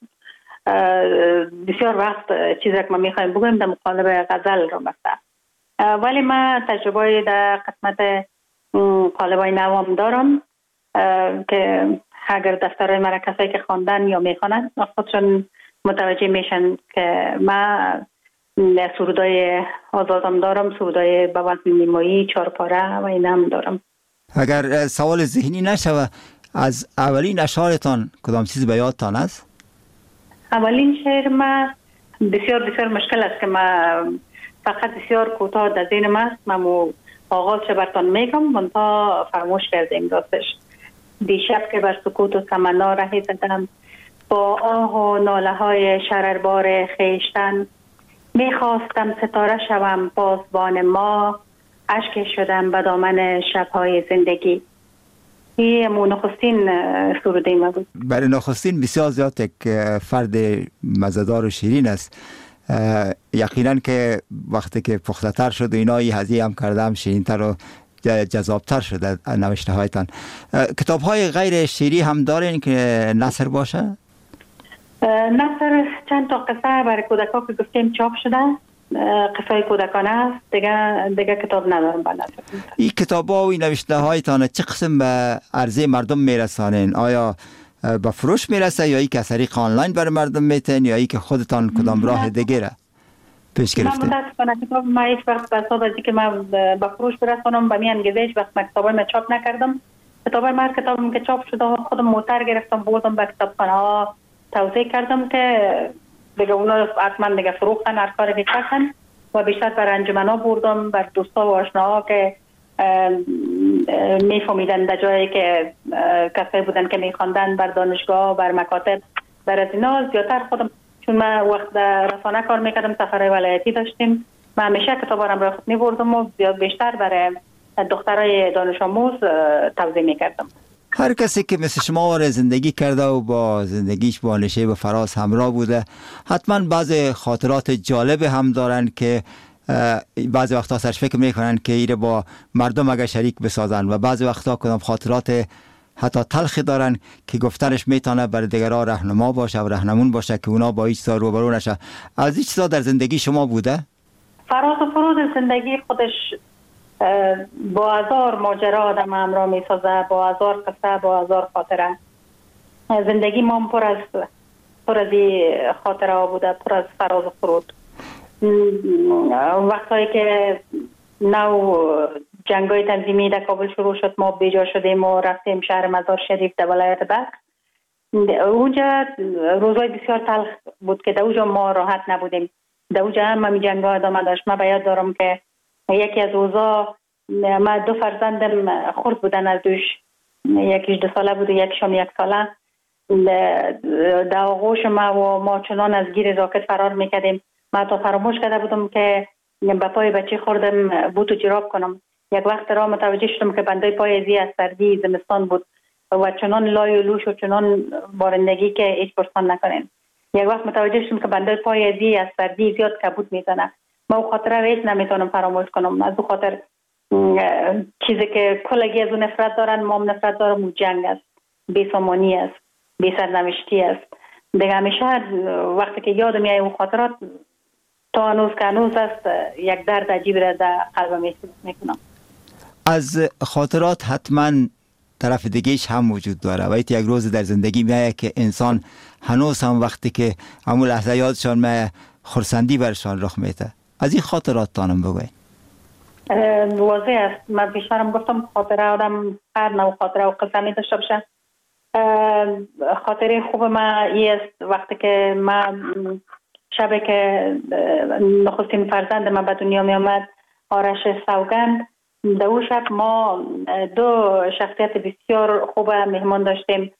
بسیار وقت چیزی که ما میخوایم بگویم در مقالب غزل رو بسته، ولی ما تجربه در قسمت قالبای نوام دارم که اگر دفترهای مرا کسایی که خواندن یا میخوانند خودشون متوجه میشن که ما سرودای آزادم دارم، سرودای به وزن نیمایی، چارپاره و این هم دارم. اگر سوال ذهنی نشوه، از اولین اشعارتان کدام چیز به یادتان است؟ اولین شعر ما بسیار بسیار مشکل است که ما فقط بسیار کوتاه در ذهنم است. من آغاز براتون میگم منتها فراموش کردیم راستش. دیشب که بر سکوت و تمنا رهی زدم، با آه و ناله های شرربار خیشتن، میخواستم ستاره شوم پاسبان ما، اشک شدم به دامن شبهای زندگی. این نخستین سروده ما بود. برای نخستین بسیار زیاد یک فرد مزدار و شیرین است. یقینا که وقتی که پخته تر شد و اینایی هزی هم کردم شیرین‌تر و جذابتر شده نوشته هایتان. کتاب های غیر شیری هم دارین که نثر باشه؟ نثر چند تا قصه برای کودکان که گفتیم چاپ شده، قصه کودکانه است. دیگه کتاب ندارم با نثر. این کتاب ها و این نوشته هایتان چه قسم به عرضه مردم میرسانین؟ آیا با فروش میرسه یا ای که از طریق آنلاین برای مردم میتین یا ای که خودتان کدام راه دیگه را پیش گرفته؟ من متاسفانه کتاب ما هیچ وقت به حساب از اینکه من با فروش برسانم به می انگیزه هیچ وقت کتابای ما چاپ نکردم. کتابم که چاپ شده خودم موتر گرفتم بردم به کتابخانه ها توزیع کردم که دیگه اونا حتما دیگه فروختن، هر کاری میکردن و بیشتر بر انجمنا بردم، بر دوستا و آشناها که میفهمیدن در جایی که کسایی بودن که میخواندن، بر دانشگاه، بر مکاتب، بر از اینا زیادتر خودم، چون من وقت رسانه کار میکردم، سفرهای ولایتی داشتیم، من همیشه کتابا را برای خود میبردم و زیاد بیشتر برای دخترای دانش آموز توزیع میکردم. هر کسی که مثل شما زندگی کرده و با زندگیش با نشیب و فراز همراه بوده حتما بعض خاطرات جالب هم دارن که بعضی وقتا سرش فکر میکنن که ایره با مردم اگر شریک بسازن و بعضی وقتا کدام خاطرات حتی تلخی دارن که گفتنش میتونه برای دیگران راهنما باشه و راهنمون باشه که اونا با هیچ چیز روبرو نشه. از هیچ چیزا در زندگی شما بوده؟ فراز روز زندگی خودش با هزار ماجرا آدم همراه می سازه، با هزار قصه، با هزار خاطره. زندگی ما پر از خاطره ها بوده، پر از فراز و فرود. وقتی که نو جنگای تنظیمی در کابل شروع شد، ما بیجا شدیم و رفتیم شهر مزار شریف در ولایت بلخ. اونجا روزای بسیار تلخ بود که در اونجا ما راحت نبودیم. در اونجا هم جنگا ادامه داشت. من باید دارم که یکی از اوضاع، ما 2 فرزندم خرد بودن از دوش، یکیش 2 ساله بود و یکیشم 1 ساله. در آغوش ما چنان از گیر راکت فرار میکردیم. من تا فراموش کرده بودم که به پای بچه خوردم بوت و جراب کنم. یک وقت را متوجه شدم که بنده پای ازی از سردی زمستان بود و چنان لای و لوش و چنان بارندگی که هیچ پرسان نکنین. یک وقت متوجه شدم که بنده پای ازی از سردی زیاد کبود میزنه. ما او خاطره هیچ نمیتونم فراموش کنم. از او خاطر چیزی که کلگی از اون نفرت دارن، ما هم نفرت دارم، او جنگ است، بی‌سامانی است، بی سرنوشتی است. دیگه همیشه وقتی که یاد میاد اون خاطرات تا هنوز است، یک درد عجیب را در قلبم احساس میکنم. از خاطرات حتما طرف دیگهش هم وجود داره و یک روز در زندگی میایه که انسان هنوز هم وقتی که همون لحظه یادشان میایه خرسندی برشان رخ میده. از این خاطرات تانم بگوید. واضح است. من بیشترم گفتم خاطره آدم هر نوع خاطره و قصه می داشته باشه. خاطره خوب ما این است وقتی که من شب که نخستین فرزند من به دنیا می آمد، آرش سوگند، در اون شب ما 2 شخصیت بسیار خوب مهمان داشتیم.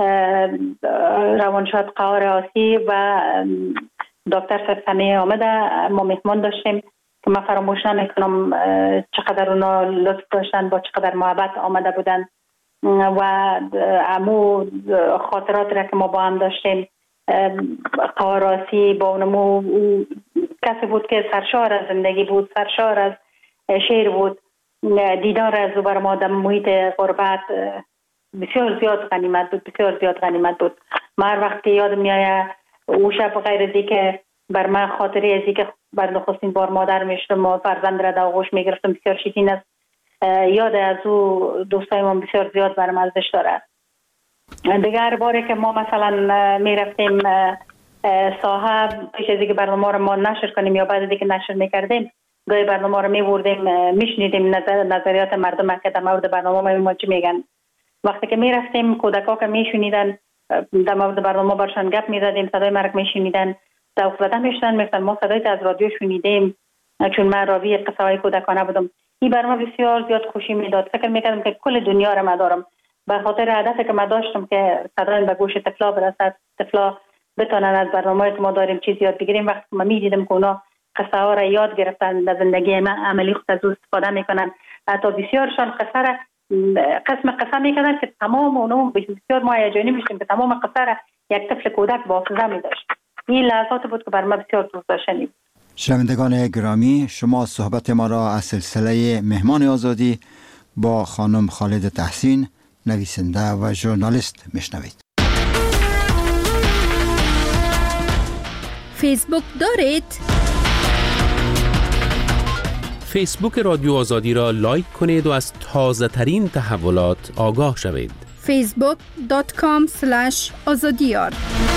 روانشاد قهار آسی و دکتر سمیه آمده ما مهمان داشتیم که من فراموش نمیکنم چقدر اونا لطف داشتن، با چقدر محبت آمده بودن و امو خاطرات را که ما با هم داشتیم. قواراسی با اونمو کسی بود که سرشار از زندگی بود، سرشار از شعر بود. دیدار از او بر ما در محیط غربت بسیار زیاد غنیمت بود. من هر وقت یاد میآید او شب غیر از که بر من خاطره از که بر نخستین بار مادر میشدم و فرزند را در آغوش میگرفتم بسیار شیرین است. یاد از او دوستای ما بسیار زیاد برام ارزش داره. دیگر باری که ما مثلا میرفتیم صاحب پیش از اینکه برنامه رو ما نشر کنیم یا بعد از اینکه نشر میکردیم، گاهی برنامه رو میبردیم میشنیدیم نظریات مردم که در مورد برنامه ما چی میگن. وقتی که میرفتیم کودکا که میشنیدن در مورد برنامه برشان گپ میزدیم، صدای مرک میشنیدن، ذوق زده میشدن، میگفتن ما صدای از رادیو شنیدیم، چون من راوی قصه های کودکانه بودم. این برنامه بسیار زیاد خوشی میداد. فکر میکردم که کل دنیا رو مدارم به خاطر هدفی که من داشتم که صدای به گوش طفلا برسد، طفلا بتونن از برنامه‌ای که ما داریم چیز یاد بگیریم. وقتی من میدیدم که اونا قصه ها را یاد گرفتن، در زندگی من عملی خود از استفاده میکنن، حتی بسیارشان قصه را قسم میکردن که تمام اونو بسیار ما هیجانی میشیم که تمام قصه را یک طفل کودک با حافظه میداشت. این لحظات بود که بر من بسیار دوست داشتنی بود. شنوندگان گرامی، شما صحبت ما را از سلسله مهمان آزادی با خانم خالد تحسین، نویسنده و ژورنالیست میشنوید. فیسبوک دارید؟ فیسبوک رادیو آزادی را لایک کنید و از تازه ترین تحولات آگاه شوید. facebook.com/azadiyar.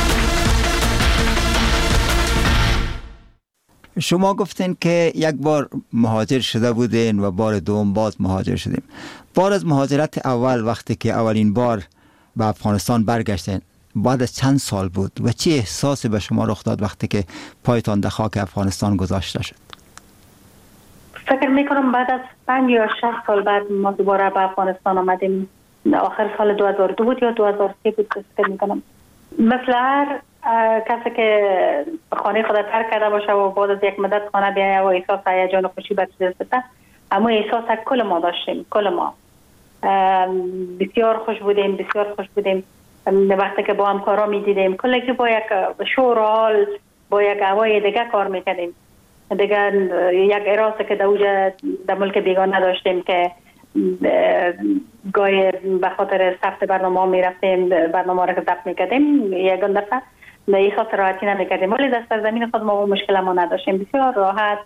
شما گفتین که یک بار مهاجر شده بودین و بار دوم باز مهاجر شدیم. بار از مهاجرت اول وقتی که اولین بار به افغانستان برگشتین بعد از چند سال بود و چه احساسی به شما رخ داد وقتی که پایتان در خاک افغانستان گذاشته شد؟ فکر میکنم بعد از 5 یا 6 سال بعد ما دوباره به افغانستان آمدیم. آخر سال 2002 بود یا 2003 بود فکر میکنم. مثل هر کسی که خانه خود ترک کرده باشه و بعد از یک مدت خانه بیایه و احساس هیجان و خوشی به دست بده، اما احساس کل ما داشتیم، کل ما بسیار خوش بودیم. وقتی که با همکارا میدیدیم کلگی با یک شور و حال، با یک هوای دیگه کار میکردیم. دیگه یک اراده که در ملک بیگانه داشتیم که گاهی به خاطر ثبت برنامه میرفتیم، برنامه را که ضبط میکردیم یکان دفعه احساس راحتی نمیکردیم، ولی در سرزمین خود ما مشکل ما نداشتیم. بسیار راحت،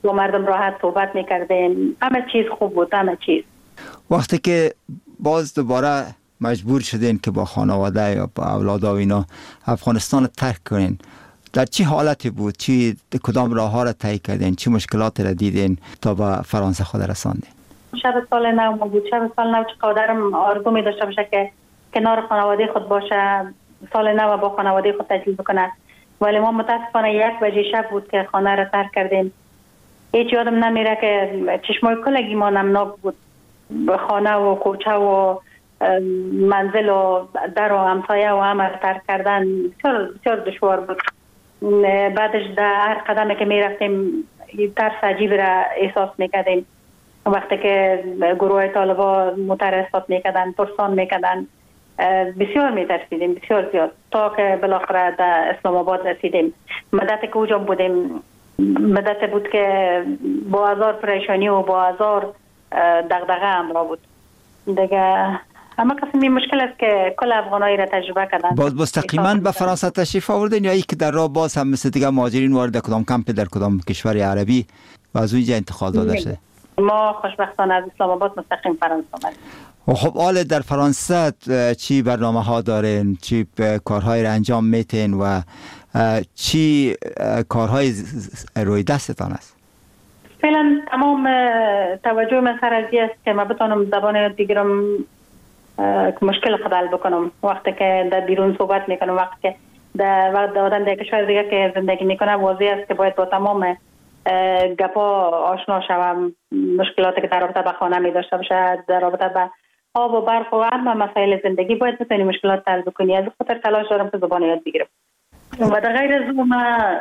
با مردم راحت صحبت میکردیم. همه چیز خوب بود، همه چیز. وقتی که باز دوباره مجبور شدین که با خانواده یا با اولاد و اینا افغانستان رو ترک کنین، در چی حالتی بود؟ کدام راه ها را طی کردین؟ چی مشکلاتی را دیدین تا به فرانسه خود رساندین؟ شب سال نو بود. شب سال نو چقدرم آرزو می داشته باشه که کنار خانواده خود باشه، سال نو با خانواده خود تجلیل بکنه. ولی ما متاسفانه 1 بجه شب بود که خانه را ترک کردیم. هیچ یادم نمیره که چشمای کلگی ما نمناک بود. خانه و کوچه و منزل و در و همسایه و همه ترک کردن بسیار دشوار بود. بعدش در هر قدمی که می رفتیم ترس عجیب را احساس میکردیم. وقتی که گروه طالبا مترصد میکردن، پرسان میکردن، بسیار میترسیدیم، بسیار زیاد، تا که بالاخره در اسلام آباد رسیدیم. مدت که اوجا بودیم مدت بود که با هزار پریشانی و با هزار دغدغه همراه بود دیگه. اما قسمی مشکل است که کل افغانایی را تجربه کردن. باز مستقیما به فرانسه تشریف آوردین یا ای که در راه باز هم مثل دیگه مهاجرین وارد کدام کمپ در کدام کشور عربی و از اونجا انتقال داده شده؟ ما خوشبختانه از اسلام آباد مستقیم فرانسه آمدیم. خب حال در فرانسه چی برنامه ها دارین؟ چی کارهای را انجام میتین و چی کارهای روی دستتان است؟ فعلا تمام توجه من سر ازی است که ما بتونم زبان دیگرم مشکل خود حل بکنم. وقتی که در بیرون صحبت میکنم، وقتی که در آدم در کشور دیگه که زندگی میکنه، واضح است که باید با تمام گپا آشنا شوم. مشکلاتی که در رابطه به خانه می داشته باشه، در رابطه به آب و برق و همه مسائل زندگی، باید بتونی مشکلات حل بکنی. از خاطر تلاش دارم که زبان یاد بگیرم. و در غیر از اون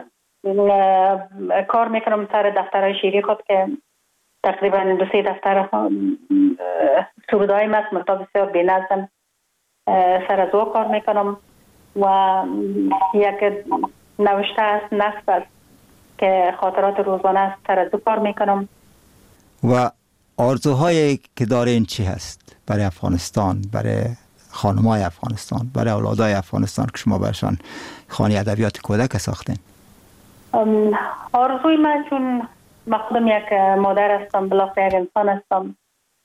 کار میکنم سر دفترهای شیری خود که تقریبا 2-3 دفتر سرودهای است، مرتبط بسیار بی‌نظم سر از او کار میکنم و یک نوشته است، نصب است که خاطرات روزانه است، سر از او کار میکنم. و آرزوهایی که دارین چی هست برای افغانستان، برای خانمای افغانستان، برای اولادای افغانستان که شما برشان خانه ادبیات کودک ساختین؟ آرزوی من، چون من خودم یک مادر هستم، بالاخره یک انسان هستم،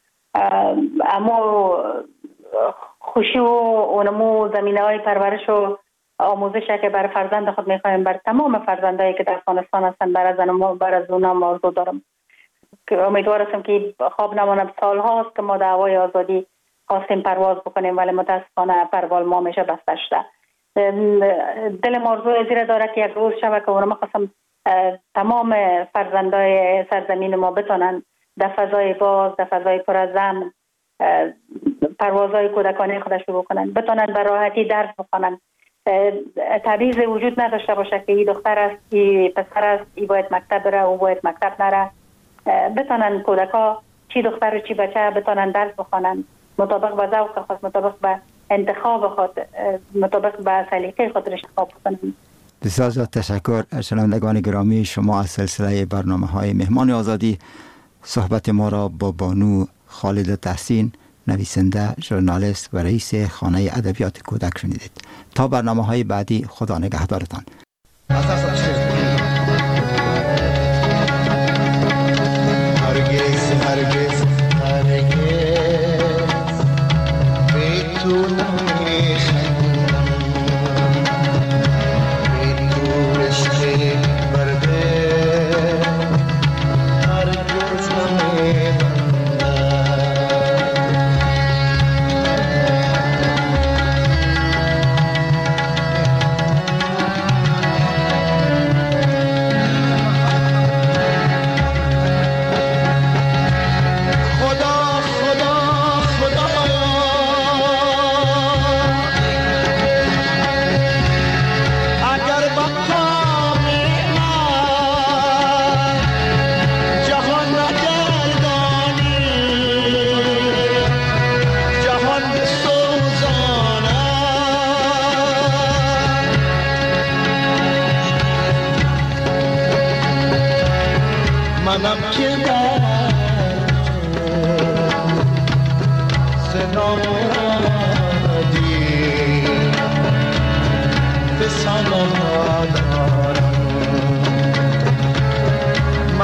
اما خوشی و اونمو زمینه های پرورش و آموزش که برای فرزند خود میخوایم، برای تمام فرزندایی که در افغانستان هستن، برای از اونم آرزو دارم که امیدوار هستم که خواب نمانم. سال هاست که ما دعوای آزادی خواستیم پرواز بکنیم ولی متاسفانه پرواز ما میشه بسته شده. دلم آرزوی زیر داره که یک روز شبه که اونم خواستم تمام فرزندای سرزمین ما بتونن در فضای باز، در فضای پر از امن پروازهای کودکانه خود شروع کنن، بتونن به راحتی درس بخونن. تبعیض وجود نداشته باشه که این دختر است، این پسر است، این باید مکتب بره، او باید مکتب نره. بتونن کودکا چی دختر و چی بچه بتونن درس بخونن مطابق به ذوق خود، مطابق به انتخاب خود، مطابق به سلیقه خود انتخاب کنن. بسیار زیاد تشکر. شنوندگان گرامی، شما از سلسله برنامه‌های مهمان آزادی صحبت ما را با بانو خالد تحسین، نویسنده، ژورنالیست و رئیس خانه ادبیات کودک شنیدید. تا برنامه‌های بعدی، خدا نگهدارتان.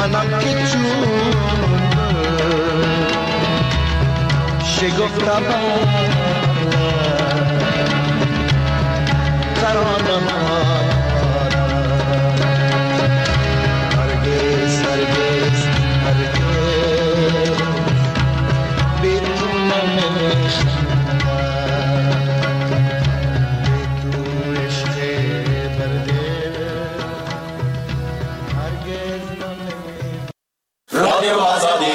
منم که چون شگفتم ترانه هرگز هرگز هرگز بیرون نمیشم رادیو آزادی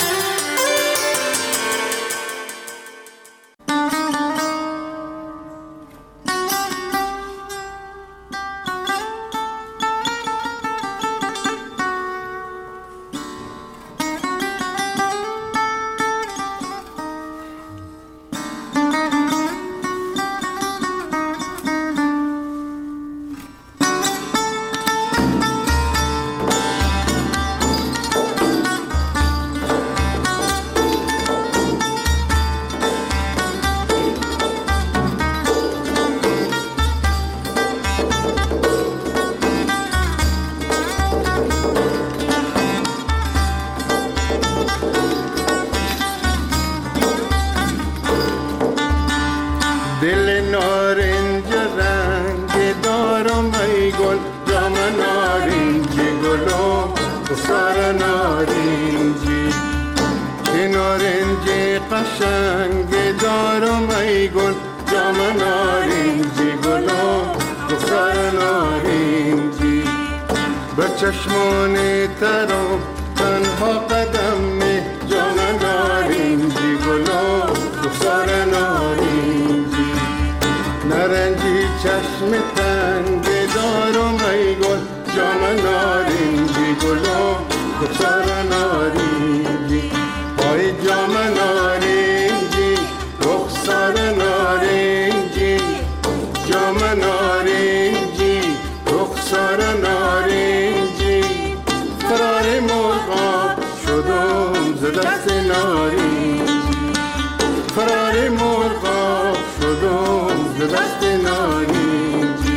چشمان ترام تنها قدم نه جام نارنجی گلا رخسار نارنجی نارنجی چشم تنگ دارم ای گل جام نارنجی گلا رخسار نارنجی ای جام نارنجی رخسار نارنجی جام نارنجی رخسار نارنجی فرار مرغاب شدم ز دست نارنجی فرار مرغاب شدم ز دست نارنجی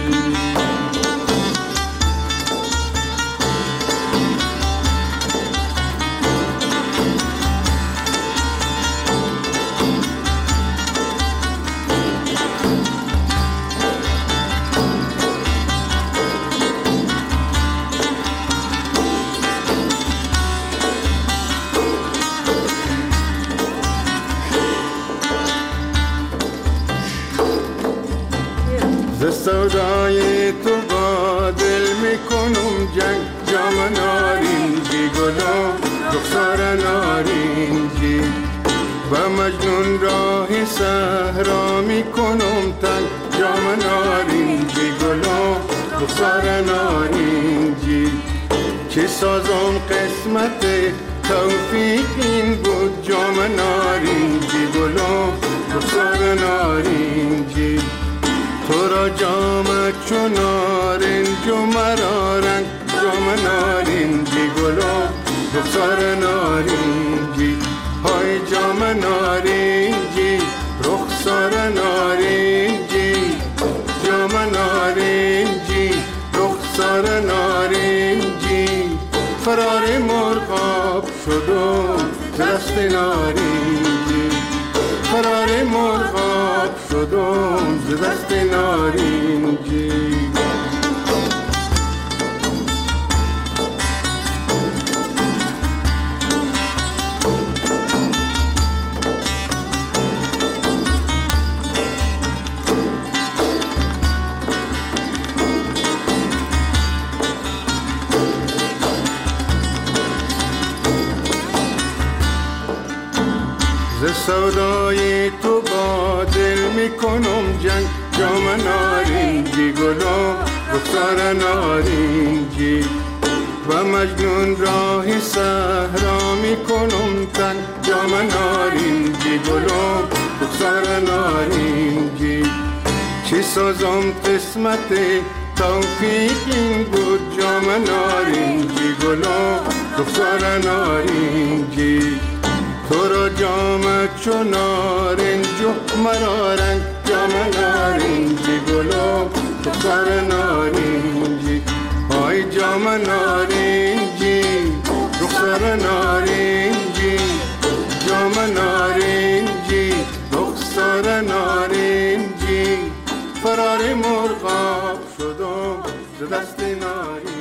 سودای تو با دل میکنم جنگ جام نارنجی گلا رخسار نارنجی و مجنون راه صحرا میکنم تنگ جام نارنجی گلا رخسار نارنجی چه سازم قسمت توفیق این بود جام نارنجی گلا رخسار نارنجی تو را جام چون نارنج و مرا رنگ جام نارنجی گلا رخسار نارنجی های جام نارنجی رخسار نارنجی جام نارنجی رخسار نارنجی فرار مرغاب شدم دست نارنجی فرار مرغاب شدم ز دست نارنجی سودای تو با دل میکنم جنگ جام نارنجی گلا رخسار نارنجی و مجنون راه صحرا میکنم تنگ جام نارنجی گلا رخسار نارنجی چه سازم قسمت توفیق این بود جام نارنجی گلا رخسار نارنجی تو را جام چون نارنج و مرا رنگ جام نارنجی گلا رخسار نارنجی های جام نارنجی رخسار نارنجی جام نارنجی رخسار نارنجی فرار مرغاب شدم ز دست نارنجی